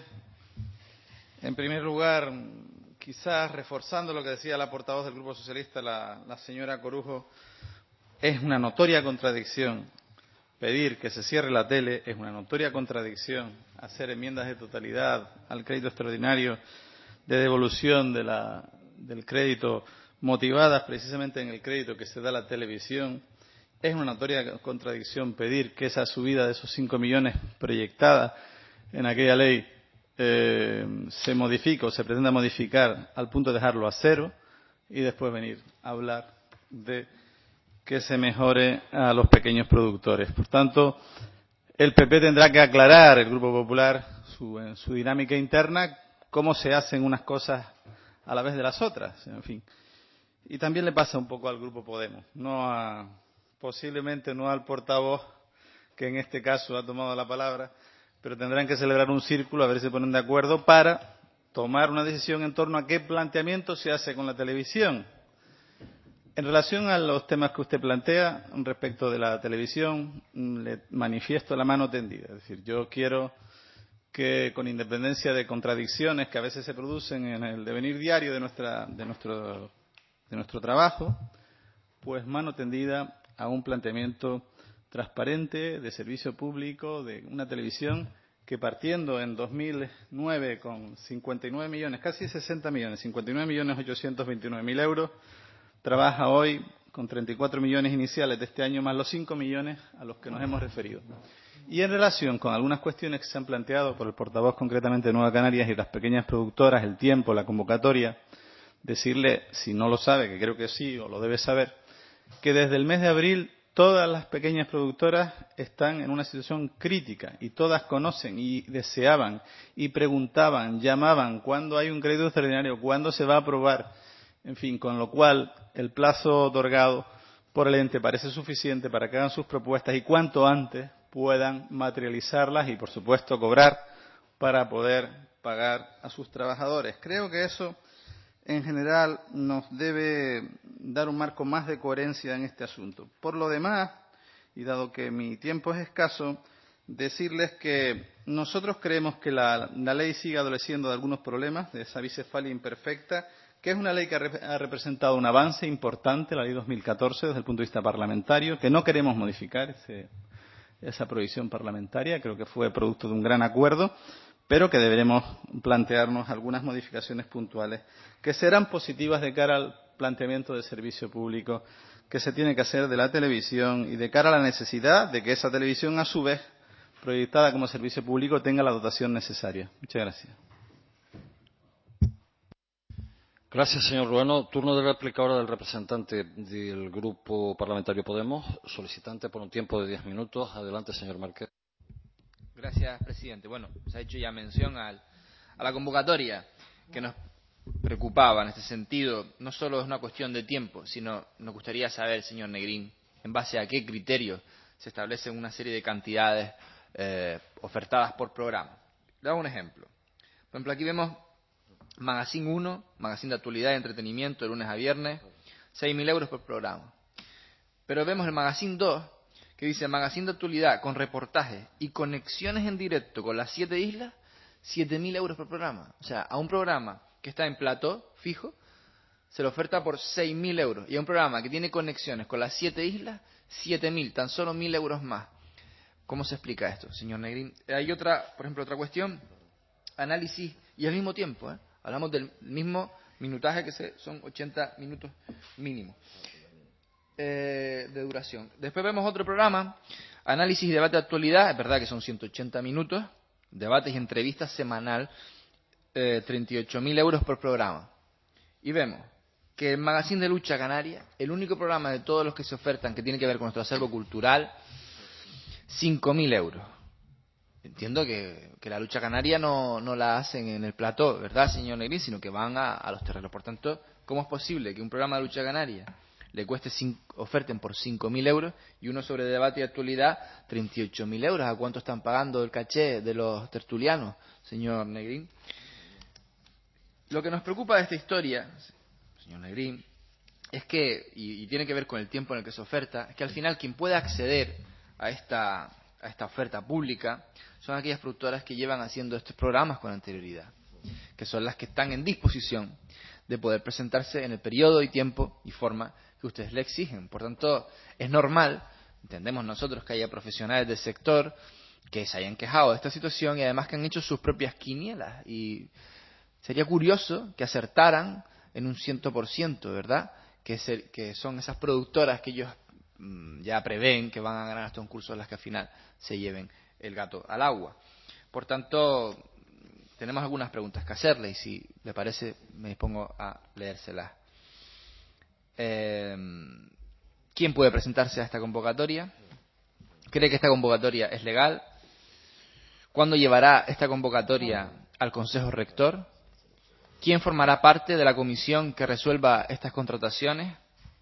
En primer lugar, quizás reforzando lo que decía la portavoz del Grupo Socialista, la señora Corujo, es una notoria contradicción pedir que se cierre la tele, es una notoria contradicción hacer enmiendas de totalidad al crédito extraordinario de devolución de del crédito, motivadas precisamente en el crédito que se da a la televisión. Es una notoria contradicción pedir que esa subida de esos 5 millones proyectada en aquella ley se modifique o se pretenda modificar al punto de dejarlo a cero y después venir a hablar de que se mejore a los pequeños productores. Por tanto, el PP tendrá que aclarar, el Grupo Popular, en su dinámica interna, cómo se hacen unas cosas a la vez de las otras, en fin. Y también le pasa un poco al Grupo Podemos, posiblemente no al portavoz, que en este caso ha tomado la palabra, pero tendrán que celebrar un círculo a ver si se ponen de acuerdo para tomar una decisión en torno a qué planteamiento se hace con la televisión. En relación a los temas que usted plantea respecto de la televisión, le manifiesto la mano tendida. Es decir, yo quiero que, con independencia de contradicciones que a veces se producen en el devenir diario de nuestro trabajo, pues mano tendida a un planteamiento transparente de servicio público, de una televisión que, partiendo en 2009 con 59 millones, casi 60 millones, 59.829.000 euros, trabaja hoy con 34 millones iniciales de este año, más los 5 millones a los que nos hemos referido. Y en relación con algunas cuestiones que se han planteado por el portavoz concretamente de Nueva Canarias y las pequeñas productoras, el tiempo, la convocatoria, decirle, si no lo sabe, que creo que sí, o lo debe saber, que desde el mes de abril todas las pequeñas productoras están en una situación crítica y todas conocen y deseaban y preguntaban, llamaban cuándo hay un crédito extraordinario, cuándo se va a aprobar, en fin, con lo cual el plazo otorgado por el ente parece suficiente para que hagan sus propuestas y cuanto antes puedan materializarlas y, por supuesto, cobrar para poder pagar a sus trabajadores. Creo que eso, en general, nos debe dar un marco más de coherencia en este asunto. Por lo demás, y dado que mi tiempo es escaso, decirles que nosotros creemos que la ley sigue adoleciendo de algunos problemas, de esa bicefalia imperfecta, que es una ley que ha representado un avance importante, la ley 2014, desde el punto de vista parlamentario, que no queremos modificar esa prohibición parlamentaria, creo que fue producto de un gran acuerdo, pero que deberemos plantearnos algunas modificaciones puntuales que serán positivas de cara al planteamiento de servicio público que se tiene que hacer de la televisión y de cara a la necesidad de que esa televisión, a su vez, proyectada como servicio público, tenga la dotación necesaria. Muchas gracias. Gracias, señor Ruano. Turno de réplica ahora del representante del Grupo Parlamentario Podemos, solicitante por un tiempo de 10 minutos. Adelante, señor Márquez. Gracias, presidente. Bueno, se ha hecho ya mención a la convocatoria que nos preocupaba en este sentido. No solo es una cuestión de tiempo, sino nos gustaría saber, señor Negrín, en base a qué criterio se establecen una serie de cantidades ofertadas por programa. Le hago un ejemplo. Por ejemplo, aquí vemos Magazine 1, Magazine de actualidad y entretenimiento, de lunes a viernes, 6.000 euros por programa. Pero vemos el Magazine 2, que dice Magazine de actualidad con reportajes y conexiones en directo con las 7 islas, 7.000 euros por programa. O sea, a un programa que está en plató fijo, se le oferta por 6.000 euros. Y a un programa que tiene conexiones con las 7 islas, 7.000, tan solo 1.000 euros más. ¿Cómo se explica esto, señor Negrín? Hay otra, por ejemplo, otra cuestión, análisis y al mismo tiempo, hablamos del mismo minutaje que son 80 minutos mínimo de duración. Después vemos otro programa, análisis y debate de actualidad, es verdad que son 180 minutos, debates y entrevistas semanal, 38.000 euros por programa. Y vemos que el Magazine de Lucha Canaria, el único programa de todos los que se ofertan que tiene que ver con nuestro acervo cultural, 5.000 euros. Entiendo que la lucha canaria no la hacen en el plató, ¿verdad, señor Negrín? Sino que van a los terrenos. Por tanto, ¿cómo es posible que un programa de lucha canaria le oferten por 5.000 euros y uno sobre debate y actualidad 38.000 euros? ¿A cuánto están pagando el caché de los tertulianos, señor Negrín? Lo que nos preocupa de esta historia, señor Negrín, es que, y tiene que ver con el tiempo en el que se oferta, es que al final quien puede acceder a esta oferta pública son aquellas productoras que llevan haciendo estos programas con anterioridad, que son las que están en disposición de poder presentarse en el periodo y tiempo y forma que ustedes le exigen. Por tanto, es normal, entendemos nosotros, que haya profesionales del sector que se hayan quejado de esta situación y además que han hecho sus propias quinielas. Y sería curioso que acertaran en un 100%, ¿verdad? Que son esas productoras que ellos ya prevén que van a ganar estos concursos, las que al final se lleven el gato al agua. Por tanto, tenemos algunas preguntas que hacerle y si le parece me dispongo a leérselas. ¿Quién puede presentarse a esta convocatoria? ¿Cree que esta convocatoria es legal? ¿Cuándo llevará esta convocatoria al Consejo Rector? ¿Quién formará parte de la comisión que resuelva estas contrataciones?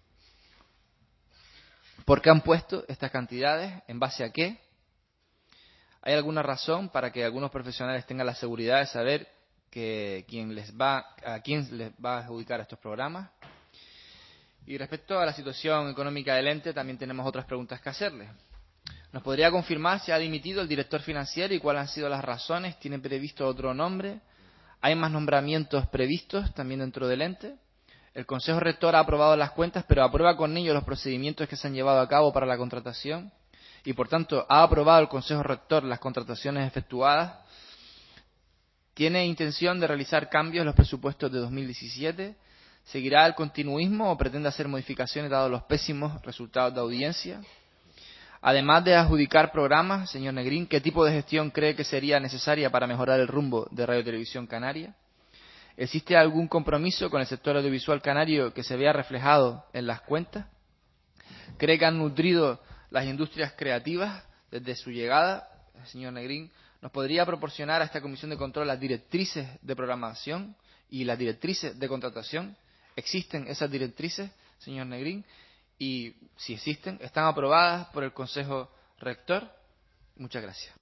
¿Por qué han puesto estas cantidades? ¿En base a qué? ¿Hay alguna razón para que algunos profesionales tengan la seguridad de saber que a quién les va a adjudicar estos programas? Y respecto a la situación económica del ente, también tenemos otras preguntas que hacerle. ¿Nos podría confirmar si ha dimitido el director financiero y cuáles han sido las razones? ¿Tiene previsto otro nombre? ¿Hay más nombramientos previstos también dentro del ente? El Consejo Rector ha aprobado las cuentas, pero aprueba con ello los procedimientos que se han llevado a cabo para la contratación. Y, por tanto, ha aprobado el Consejo Rector las contrataciones efectuadas. ¿Tiene intención de realizar cambios en los presupuestos de 2017? ¿Seguirá el continuismo o pretende hacer modificaciones dados los pésimos resultados de audiencia? Además de adjudicar programas, señor Negrín, ¿qué tipo de gestión cree que sería necesaria para mejorar el rumbo de Radio Televisión Canaria? ¿Existe algún compromiso con el sector audiovisual canario que se vea reflejado en las cuentas? ¿Cree que han nutrido las industrias creativas desde su llegada? Señor Negrín, ¿nos podría proporcionar a esta comisión de control las directrices de programación y las directrices de contratación? ¿Existen esas directrices, señor Negrín? Y si existen, ¿están aprobadas por el Consejo Rector? Muchas gracias.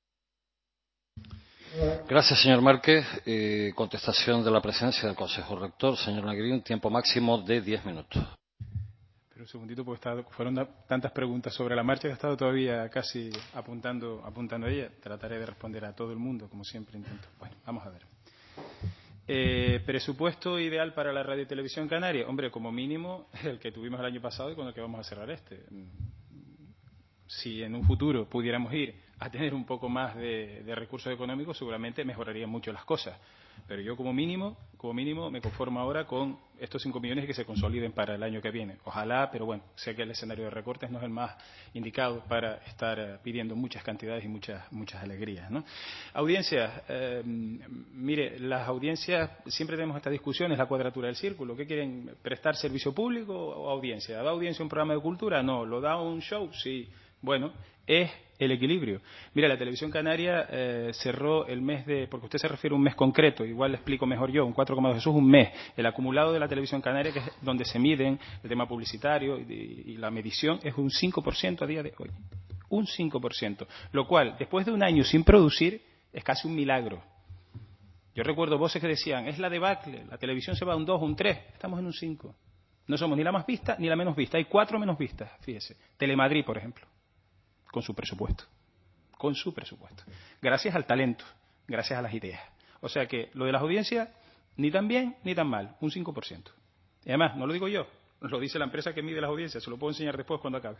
Gracias, señor Márquez. Contestación de la presencia del Consejo Rector. Señor Negrín, tiempo máximo de 10 minutos. Pero un segundito, porque fueron tantas preguntas sobre la marcha que he estado todavía casi apuntando a ella. Trataré de responder a todo el mundo, como siempre intento. Bueno, vamos a ver. Presupuesto ideal para la Radio y Televisión Canaria. Hombre, como mínimo, el que tuvimos el año pasado y con el que vamos a cerrar este. Si en un futuro pudiéramos ir a tener un poco más de recursos económicos, seguramente mejorarían mucho las cosas. Pero yo como mínimo me conformo ahora con estos 5 millones que se consoliden para el año que viene. Ojalá, pero bueno, sé que el escenario de recortes no es el más indicado para estar pidiendo muchas cantidades y muchas alegrías, ¿no? Audiencias, mire, las audiencias, siempre tenemos esta discusión, es la cuadratura del círculo. ¿Qué quieren? ¿Prestar servicio público o audiencia? ¿Da audiencia un programa de cultura? No. ¿Lo da un show? Sí. Bueno, es el equilibrio. Mira, la Televisión Canaria cerró el mes de... Porque usted se refiere a un mes concreto, igual le explico mejor yo, un 4,2, eso es un mes. El acumulado de la Televisión Canaria, que es donde se miden el tema publicitario y la medición, es un 5% a día de hoy. Un 5%. Lo cual, después de un año sin producir, es casi un milagro. Yo recuerdo voces que decían, es la debacle, la televisión se va a un 2, un 3, estamos en un 5. No somos ni la más vista ni la menos vista. Hay 4 menos vistas, fíjese. Telemadrid, por ejemplo. Con su presupuesto. Gracias al talento, gracias a las ideas. O sea que lo de las audiencias, ni tan bien ni tan mal, un 5%. Y además, no lo digo yo, lo dice la empresa que mide las audiencias, se lo puedo enseñar después cuando acabe.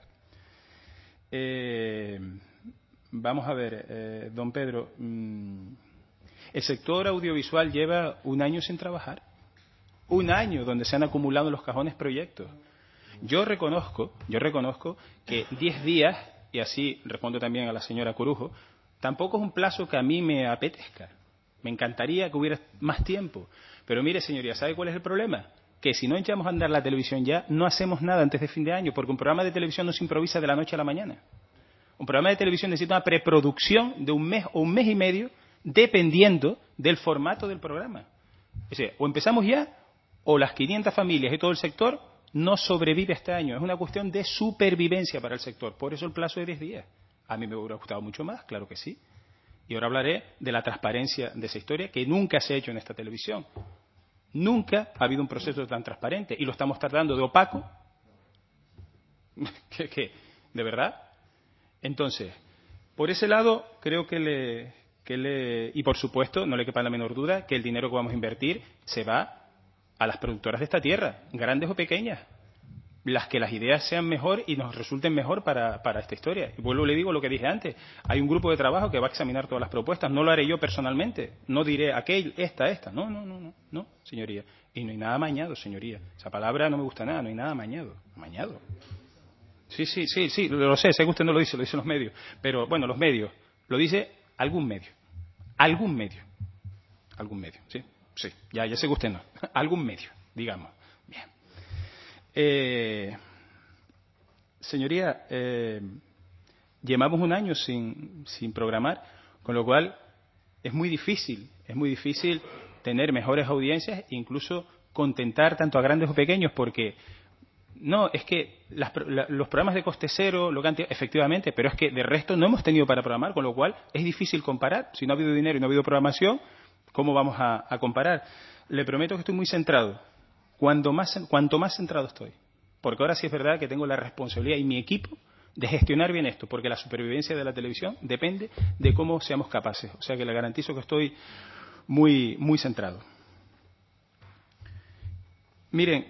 Vamos a ver, don Pedro, el sector audiovisual lleva un año sin trabajar. Un año donde se han acumulado en los cajones proyectos. Yo reconozco que 10 días... y así respondo también a la señora Corujo, tampoco es un plazo que a mí me apetezca. Me encantaría que hubiera más tiempo. Pero mire, señoría, ¿sabe cuál es el problema? Que si no echamos a andar la televisión ya, no hacemos nada antes de fin de año, porque un programa de televisión no se improvisa de la noche a la mañana. Un programa de televisión necesita una preproducción de un mes o un mes y medio, dependiendo del formato del programa. Es decir, o empezamos ya, o las 500 familias y todo el sector no sobrevive este año. Es una cuestión de supervivencia para el sector. Por eso el plazo de 10 días. A mí me hubiera gustado mucho más, claro que sí. Y ahora hablaré de la transparencia de esa historia que nunca se ha hecho en esta televisión. Nunca ha habido un proceso tan transparente. Y lo estamos tratando de opaco. ¿Qué? ¿De verdad? Entonces, por ese lado, creo que y por supuesto, no le quepa la menor duda, que el dinero que vamos a invertir se va a las productoras de esta tierra, grandes o pequeñas. que las ideas sean mejor y nos resulten mejor para esta historia. Y vuelvo, le digo lo que dije antes, hay un grupo de trabajo que va a examinar todas las propuestas, no lo haré yo personalmente, no diré aquel, esta, no, señoría. Y no hay nada amañado, señoría. Esa palabra no me gusta nada, no hay nada amañado. ¿Amañado? Sí, lo sé que usted no lo dicen los medios, pero bueno, los medios, lo dice algún medio, sí, ya sé que usted no, algún medio, digamos. Bien. Señoría, llevamos un año sin programar, con lo cual es muy difícil tener mejores audiencias e incluso contentar tanto a grandes o pequeños, porque no, es que los programas de coste cero, efectivamente, pero es que de resto no hemos tenido para programar, con lo cual es difícil comparar. Si no ha habido dinero y no ha habido programación, ¿cómo vamos a comparar? Le prometo que estoy muy centrado. Cuanto más centrado estoy, porque ahora sí es verdad que tengo la responsabilidad y mi equipo de gestionar bien esto, porque la supervivencia de la televisión depende de cómo seamos capaces. O sea que le garantizo que estoy muy, muy centrado. Miren,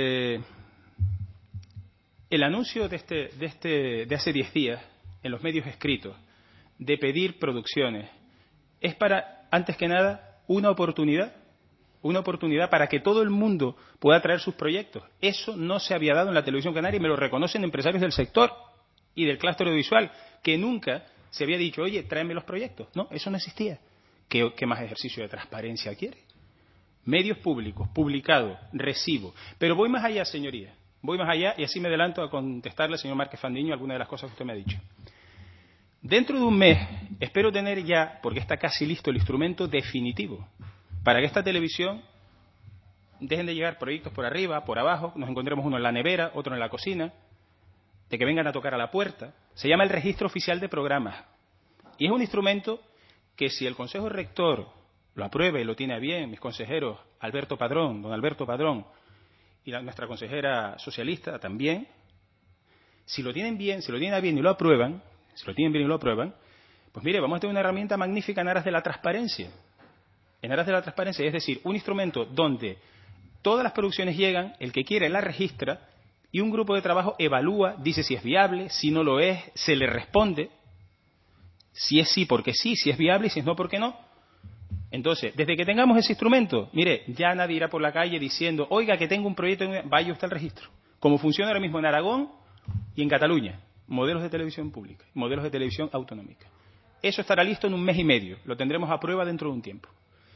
el anuncio de hace 10 días en los medios escritos de pedir producciones es para, antes que nada, una oportunidad para que todo el mundo pueda traer sus proyectos. Eso no se había dado en la televisión canaria y me lo reconocen empresarios del sector y del clúster audiovisual, que nunca se había dicho, oye, tráeme los proyectos. No, eso no existía. ¿Qué más ejercicio de transparencia quiere? Medios públicos, publicados, recibo. Pero voy más allá, señoría. Voy más allá y así me adelanto a contestarle al señor Márquez Fandiño alguna de las cosas que usted me ha dicho. Dentro de un mes espero tener ya, porque está casi listo, el instrumento definitivo para que esta televisión dejen de llegar proyectos por arriba, por abajo, nos encontremos uno en la nevera, otro en la cocina, de que vengan a tocar a la puerta. Se llama el Registro Oficial de Programas. Y es un instrumento que si el Consejo Rector lo aprueba y lo tiene a bien, mis consejeros don Alberto Padrón, y nuestra consejera socialista también, si lo tienen a bien y lo aprueban, pues mire, vamos a tener una herramienta magnífica en aras de la transparencia. Es decir, un instrumento donde todas las producciones llegan, el que quiere la registra y un grupo de trabajo evalúa, dice si es viable, si no lo es, se le responde, si es sí porque sí, si es viable y si es no porque no. Entonces, desde que tengamos ese instrumento, mire, ya nadie irá por la calle diciendo, oiga, que tengo un proyecto, vaya usted al registro. Como funciona ahora mismo en Aragón y en Cataluña, modelos de televisión pública, modelos de televisión autonómica. Eso estará listo en un mes y medio, lo tendremos a prueba dentro de un tiempo.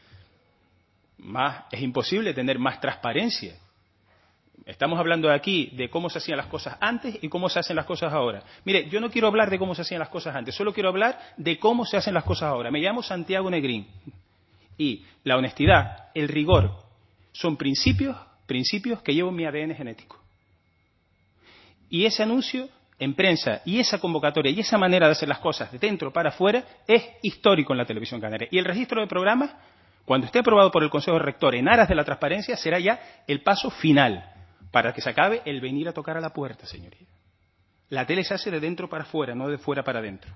Es imposible tener más transparencia. Estamos hablando aquí de cómo se hacían las cosas antes y cómo se hacen las cosas ahora. Mire, yo no quiero hablar de cómo se hacían las cosas antes, solo quiero hablar de cómo se hacen las cosas ahora. Me llamo Santiago Negrín y la honestidad, el rigor, son principios que llevo en mi ADN genético. Y ese anuncio en prensa y esa convocatoria y esa manera de hacer las cosas de dentro para afuera es histórico en la televisión canaria. Y el registro de programas, cuando esté aprobado por el Consejo Rector en aras de la transparencia, será ya el paso final para que se acabe el venir a tocar a la puerta, señoría. La tele se hace de dentro para afuera, no de fuera para adentro.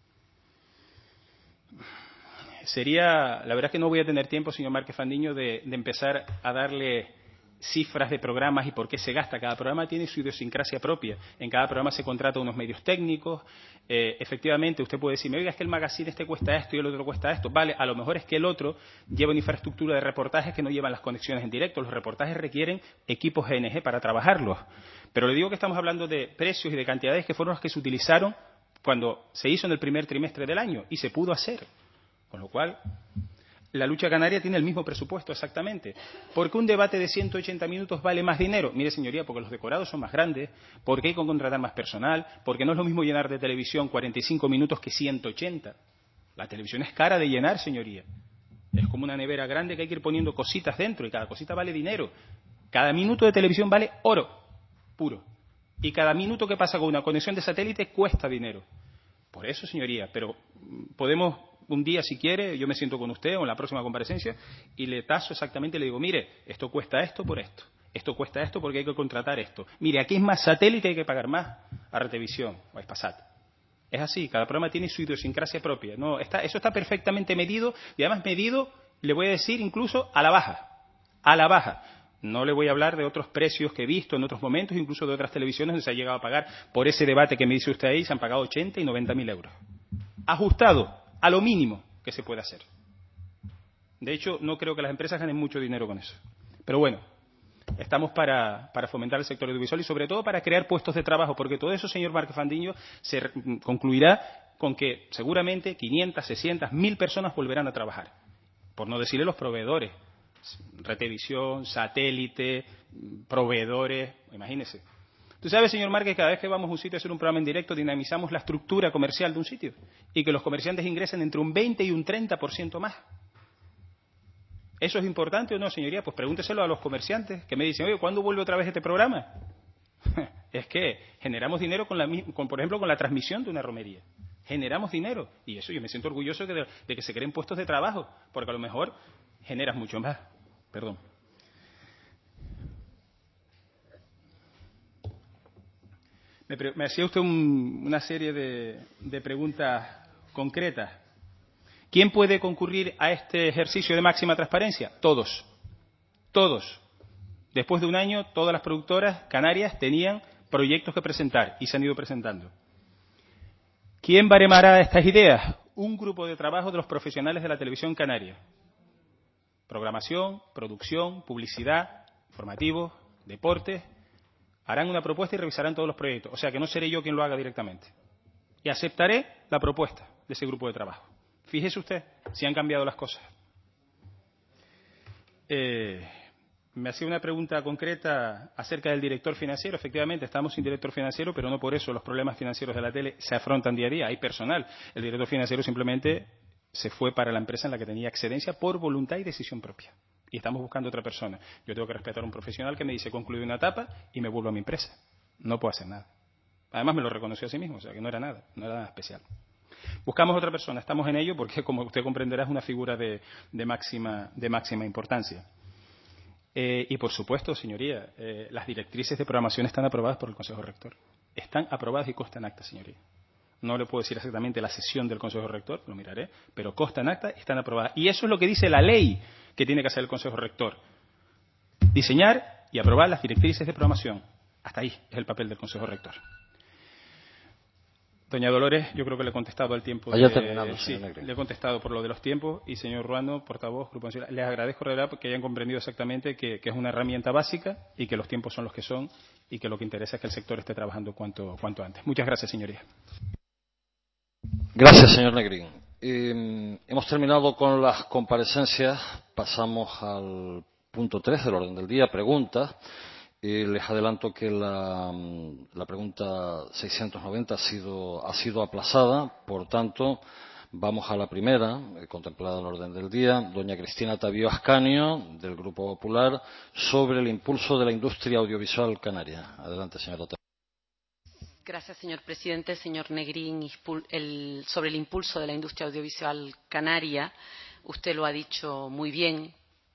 La verdad es que no voy a tener tiempo, señor Márquez Fandiño, de empezar a darle cifras de programas y por qué se gasta. Cada programa tiene su idiosincrasia propia. En cada programa se contrata unos medios técnicos. Efectivamente, usted puede decirme, oiga, es que el magazine este cuesta esto y el otro cuesta esto. Vale, a lo mejor es que el otro lleva una infraestructura de reportajes que no llevan las conexiones en directo. Los reportajes requieren equipos GNG para trabajarlos. Pero le digo que estamos hablando de precios y de cantidades que fueron los que se utilizaron cuando se hizo en el primer trimestre del año y se pudo hacer. Con lo cual, la lucha canaria tiene el mismo presupuesto exactamente. ¿Por qué un debate de 180 minutos vale más dinero? Mire, señoría, porque los decorados son más grandes, porque hay que contratar más personal, porque no es lo mismo llenar de televisión 45 minutos que 180. La televisión es cara de llenar, señoría. Es como una nevera grande que hay que ir poniendo cositas dentro y cada cosita vale dinero. Cada minuto de televisión vale oro puro. Y cada minuto que pasa con una conexión de satélite cuesta dinero. Por eso, señoría, pero podemos un día, si quiere, yo me siento con usted o en la próxima comparecencia y le taso exactamente, le digo, mire, esto cuesta esto por esto, esto cuesta esto porque hay que contratar esto. Mire, aquí es más satélite, hay que pagar más a Retevisión o a Spasat. Es así, cada programa tiene su idiosincrasia propia. No, eso está perfectamente medido y además medido, le voy a decir, incluso a la baja. A la baja. No le voy a hablar de otros precios que he visto en otros momentos, incluso de otras televisiones donde se ha llegado a pagar por ese debate que me dice usted ahí, se han pagado 80 y 90.000 euros. Ajustado a lo mínimo que se puede hacer. De hecho, no creo que las empresas ganen mucho dinero con eso. Pero bueno, estamos para fomentar el sector audiovisual y sobre todo para crear puestos de trabajo, porque todo eso, señor Márquez Fandiño, se concluirá con que seguramente 500, 600, 1.000 personas volverán a trabajar. Por no decirle los proveedores. Retevisión, satélite, proveedores, imagínese. Tú sabes, señor Márquez, cada vez que vamos a un sitio a hacer un programa en directo dinamizamos la estructura comercial de un sitio y que los comerciantes ingresen entre un 20 y un 30% más. ¿Eso es importante o no, señoría? Pues pregúnteselo a los comerciantes que me dicen, oye, ¿cuándo vuelve otra vez este programa? Es que generamos dinero por ejemplo, con la transmisión de una romería. Generamos dinero y eso yo me siento orgulloso de que se creen puestos de trabajo, porque a lo mejor generas mucho más. Perdón. Me hacía usted una serie de preguntas concretas. ¿Quién puede concurrir a este ejercicio de máxima transparencia? Todos. Todos. Después de un año, todas las productoras canarias tenían proyectos que presentar y se han ido presentando. ¿Quién baremará estas ideas? Un grupo de trabajo de los profesionales de la televisión canaria. Programación, producción, publicidad, informativos, deportes. Harán una propuesta y revisarán todos los proyectos. O sea que no seré yo quien lo haga directamente. Y aceptaré la propuesta de ese grupo de trabajo. Fíjese usted si han cambiado las cosas. Me hacía una pregunta concreta acerca del director financiero. Efectivamente, estamos sin director financiero, pero no por eso los problemas financieros de la tele se afrontan día a día. Hay personal. El director financiero simplemente se fue para la empresa en la que tenía excedencia por voluntad y decisión propia. Y estamos buscando otra persona. Yo tengo que respetar a un profesional que me dice concluye una etapa y me vuelvo a mi empresa. No puedo hacer nada. Además me lo reconoció a sí mismo, o sea que no era nada especial. Buscamos otra persona, estamos en ello porque, como usted comprenderá, es una figura de máxima importancia. Y, por supuesto, señoría, las directrices de programación están aprobadas por el Consejo Rector. Están aprobadas y consta en acta, señoría. No le puedo decir exactamente la sesión del Consejo Rector, lo miraré, pero consta en acta y están aprobadas. Y eso es lo que dice la ley que tiene que hacer el Consejo Rector. Diseñar y aprobar las directrices de programación. Hasta ahí es el papel del Consejo Rector. Doña Dolores, yo creo que le he contestado al tiempo. Haya terminado, sí, le he contestado por lo de los tiempos. Y señor Ruano, portavoz, Grupo Nacional, les agradezco de verdad que hayan comprendido exactamente que es una herramienta básica y que los tiempos son los que son y que lo que interesa es que el sector esté trabajando cuanto antes. Muchas gracias, señoría. Gracias, señor Negrín. Hemos terminado con las comparecencias. Pasamos al punto 3 del orden del día, preguntas. Les adelanto que la pregunta 690 ha sido aplazada, por tanto, vamos a la primera, contemplada en el orden del día, doña Cristina Tavío Ascanio, del Grupo Popular, sobre el impulso de la industria audiovisual canaria. Adelante, señora Tavío. Gracias, señor presidente. Señor Negrín, sobre el impulso de la industria audiovisual canaria, usted lo ha dicho muy bien.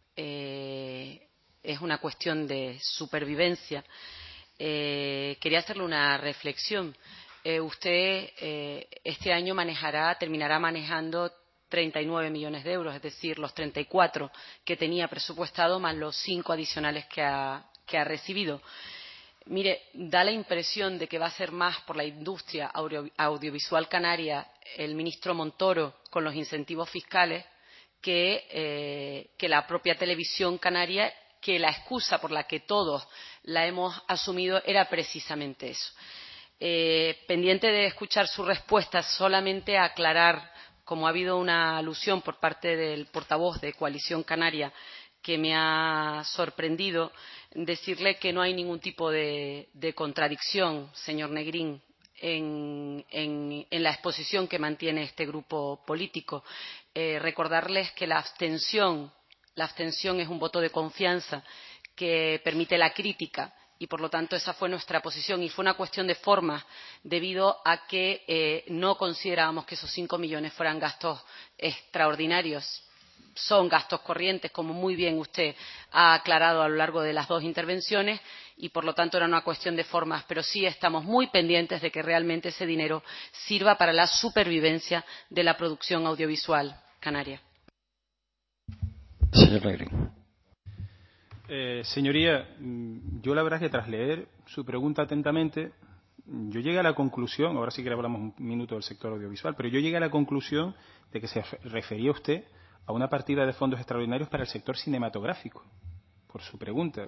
Es una cuestión de supervivencia. Quería hacerle una reflexión. Usted este año terminará manejando 39 millones de euros, es decir, los 34 que tenía presupuestado más los 5 adicionales que ha recibido. Mire, da la impresión de que va a ser más por la industria audiovisual canaria el ministro Montoro con los incentivos fiscales que la propia televisión canaria, que la excusa por la que todos la hemos asumido era precisamente eso. Pendiente de escuchar su respuesta, solamente aclarar, como ha habido una alusión por parte del portavoz de Coalición Canaria que me ha sorprendido, decirle que no hay ningún tipo de contradicción, señor Negrín, en la exposición que mantiene este grupo político. Recordarles que la abstención es un voto de confianza que permite la crítica y, por lo tanto, esa fue nuestra posición y fue una cuestión de forma debido a que no considerábamos que esos 5 millones fueran gastos extraordinarios. Son gastos corrientes, como muy bien usted ha aclarado a lo largo de las dos intervenciones, y por lo tanto era una cuestión de formas, pero sí estamos muy pendientes de que realmente ese dinero sirva para la supervivencia de la producción audiovisual canaria. Señor Negrín. Señoría, yo la verdad es que tras leer su pregunta atentamente, yo llegué a la conclusión, ahora sí que hablamos un minuto del sector audiovisual, pero yo llegué a la conclusión de que se refería usted a una partida de fondos extraordinarios para el sector cinematográfico, por su pregunta.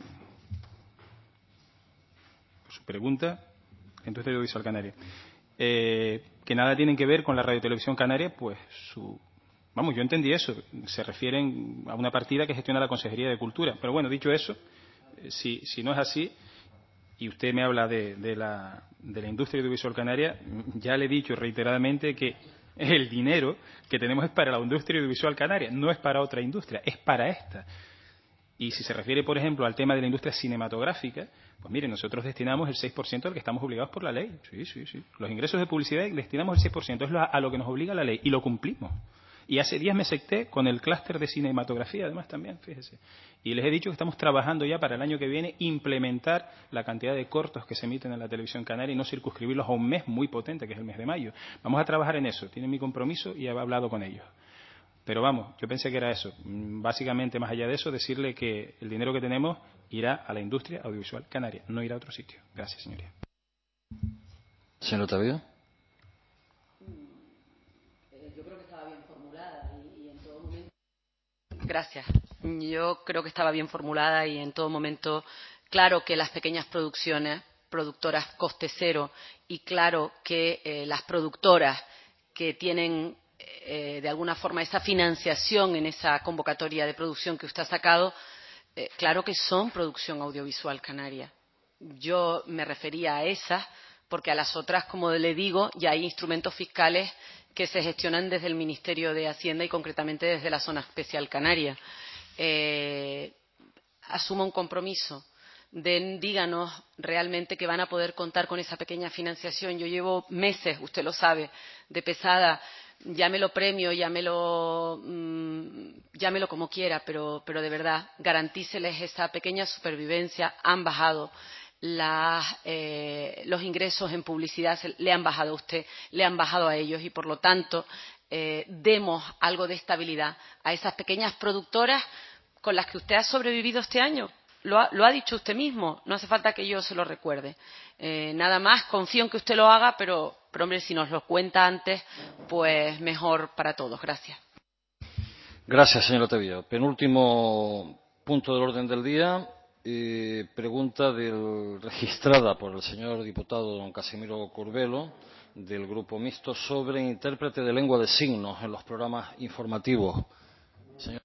Industria Audiovisual Canaria. Que nada tienen que ver con la Radiotelevisión Canaria, pues vamos, yo entendí eso. Se refieren a una partida que gestiona la Consejería de Cultura. Pero bueno, dicho eso, si no es así, y usted me habla de la Industria Audiovisual Canaria, ya le he dicho reiteradamente que el dinero que tenemos es para la Industria Audiovisual Canaria, no es para otra industria, es para esta. Y si se refiere, por ejemplo, al tema de la industria cinematográfica, pues mire, nosotros destinamos el 6% al que estamos obligados por la ley. Sí. Los ingresos de publicidad destinamos el 6%, es a lo que nos obliga la ley, y lo cumplimos. Y hace días me secté con el clúster de cinematografía, además también, fíjese. Y les he dicho que estamos trabajando ya para el año que viene implementar la cantidad de cortos que se emiten en la televisión canaria y no circunscribirlos a un mes muy potente, que es el mes de mayo. Vamos a trabajar en eso, tienen mi compromiso y he hablado con ellos. Pero vamos, yo pensé que era eso. Básicamente, más allá de eso, decirle que el dinero que tenemos irá a la industria audiovisual canaria, no irá a otro sitio. Gracias, señoría. Señor Otavio. Yo creo que estaba bien formulada y en todo momento. Gracias. Yo creo que estaba bien formulada y en todo momento, claro que las pequeñas productoras coste cero, y claro que las productoras que tienen de alguna forma esa financiación en esa convocatoria de producción que usted ha sacado, claro que son producción audiovisual canaria. Yo me refería a esas porque a las otras, como le digo, ya hay instrumentos fiscales que se gestionan desde el Ministerio de Hacienda y concretamente desde la Zona Especial Canaria. Asuma un compromiso. Díganos realmente que van a poder contar con esa pequeña financiación. Yo llevo meses, usted lo sabe, de pesada. Llámelo premio, llámelo como quiera, pero de verdad, garantíceles esa pequeña supervivencia. Han bajado los ingresos en publicidad, le han bajado a usted, le han bajado a ellos y por lo tanto demos algo de estabilidad a esas pequeñas productoras con las que usted ha sobrevivido este año. Lo ha dicho usted mismo, no hace falta que yo se lo recuerde. Nada más, confío en que usted lo haga, pero hombre, si nos lo cuenta antes, pues mejor para todos. Gracias. Gracias, señor Otavio. Penúltimo punto del orden del día. Pregunta registrada por el señor diputado don Casimiro Curbelo, del Grupo Mixto, sobre intérprete de lengua de signos en los programas informativos. Señor.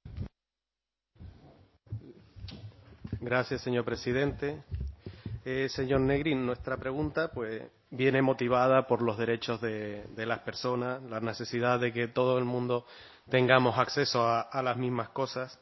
Gracias, señor presidente. Señor Negrín, nuestra pregunta pues viene motivada por los derechos de las personas, la necesidad de que todo el mundo tengamos acceso a las mismas cosas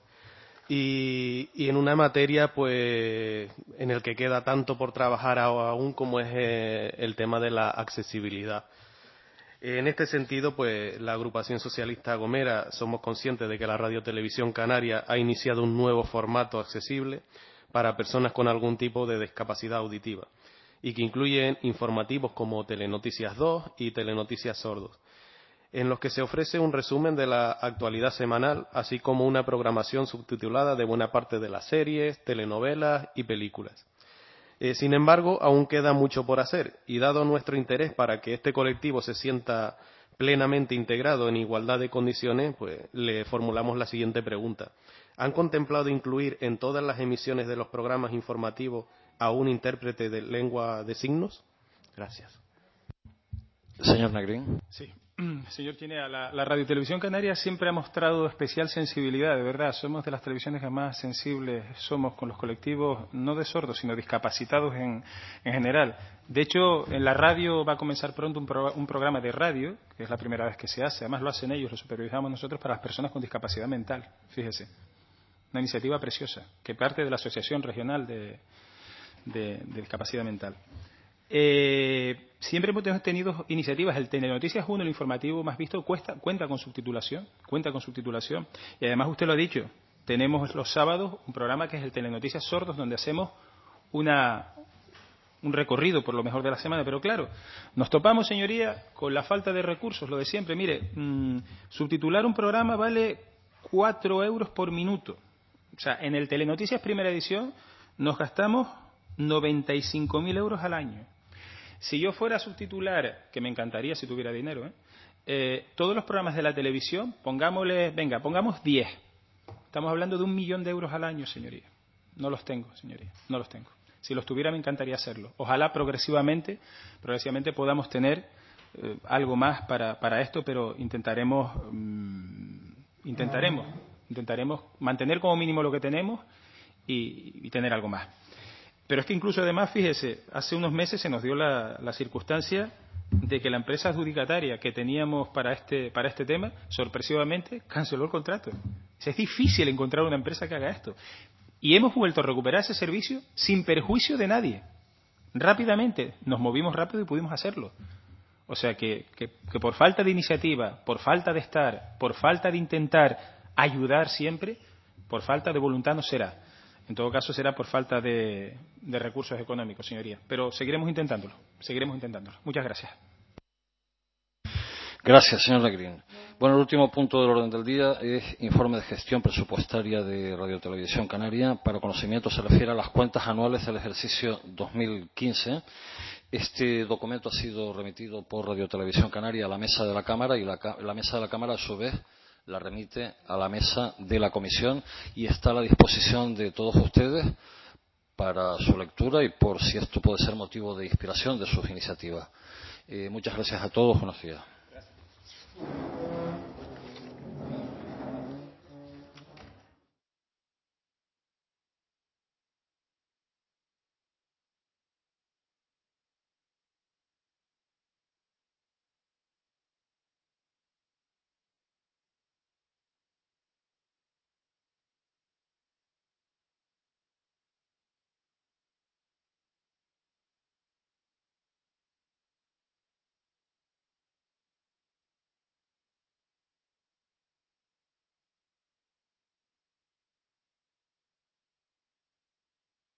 y en una materia pues en el que queda tanto por trabajar aún como es el tema de la accesibilidad. En este sentido, pues la Agrupación Socialista Gomera somos conscientes de que la Radiotelevisión Canaria ha iniciado un nuevo formato accesible para personas con algún tipo de discapacidad auditiva y que incluyen informativos como Telenoticias 2 y Telenoticias Sordos, en los que se ofrece un resumen de la actualidad semanal, así como una programación subtitulada de buena parte de las series, telenovelas y películas. Sin embargo, aún queda mucho por hacer y dado nuestro interés para que este colectivo se sienta plenamente integrado en igualdad de condiciones, pues le formulamos la siguiente pregunta. ¿Han contemplado incluir en todas las emisiones de los programas informativos a un intérprete de lengua de signos? Gracias. Señor Negrín. Sí. Señor Chinea, la Radiotelevisión Canaria siempre ha mostrado especial sensibilidad, de verdad. Somos de las televisiones que más sensibles somos con los colectivos, no de sordos, sino discapacitados en general. De hecho, en la radio va a comenzar pronto un programa de radio, que es la primera vez que se hace. Además, lo hacen ellos, lo supervisamos nosotros para las personas con discapacidad mental. Fíjese, una iniciativa preciosa, que parte de la Asociación Regional de Discapacidad Mental. Siempre hemos tenido iniciativas. El Telenoticias 1, el informativo más visto, cuenta con subtitulación. Y además usted lo ha dicho, tenemos los sábados un programa que es el Telenoticias Sordos, donde hacemos un recorrido por lo mejor de la semana. Pero claro, nos topamos, señoría, con la falta de recursos, lo de siempre. Mire, subtitular un programa vale 4 euros por minuto. O sea, en el Telenoticias Primera Edición nos gastamos 95.000 euros al año. Si yo fuera subtitular, que me encantaría si tuviera dinero, todos los programas de la televisión, pongamos 10. Estamos hablando de 1 millón de euros al año, señoría. No los tengo, señoría, no los tengo. Si los tuviera me encantaría hacerlo. Ojalá progresivamente podamos tener algo más para esto, pero intentaremos mantener como mínimo lo que tenemos y tener algo más. Pero es que incluso además, fíjese, hace unos meses se nos dio la circunstancia de que la empresa adjudicataria que teníamos para este tema, sorpresivamente, canceló el contrato. Es difícil encontrar una empresa que haga esto. Y hemos vuelto a recuperar ese servicio sin perjuicio de nadie. Rápidamente, nos movimos rápido y pudimos hacerlo. O sea que por falta de iniciativa, por falta de estar, por falta de intentar ayudar siempre, por falta de voluntad no será. En todo caso será por falta de recursos económicos, señoría. Pero seguiremos intentándolo. Muchas gracias. Gracias, señor Negrín. Bueno, el último punto del orden del día es informe de gestión presupuestaria de Radio Televisión Canaria. Para conocimiento se refiere a las cuentas anuales del ejercicio 2015. Este documento ha sido remitido por Radio Televisión Canaria a la mesa de la Cámara y la mesa de la Cámara, a su vez, la remite a la mesa de la Comisión y está a la disposición de todos ustedes para su lectura y por si esto puede ser motivo de inspiración de sus iniciativas. Muchas gracias a todos. Buenos días.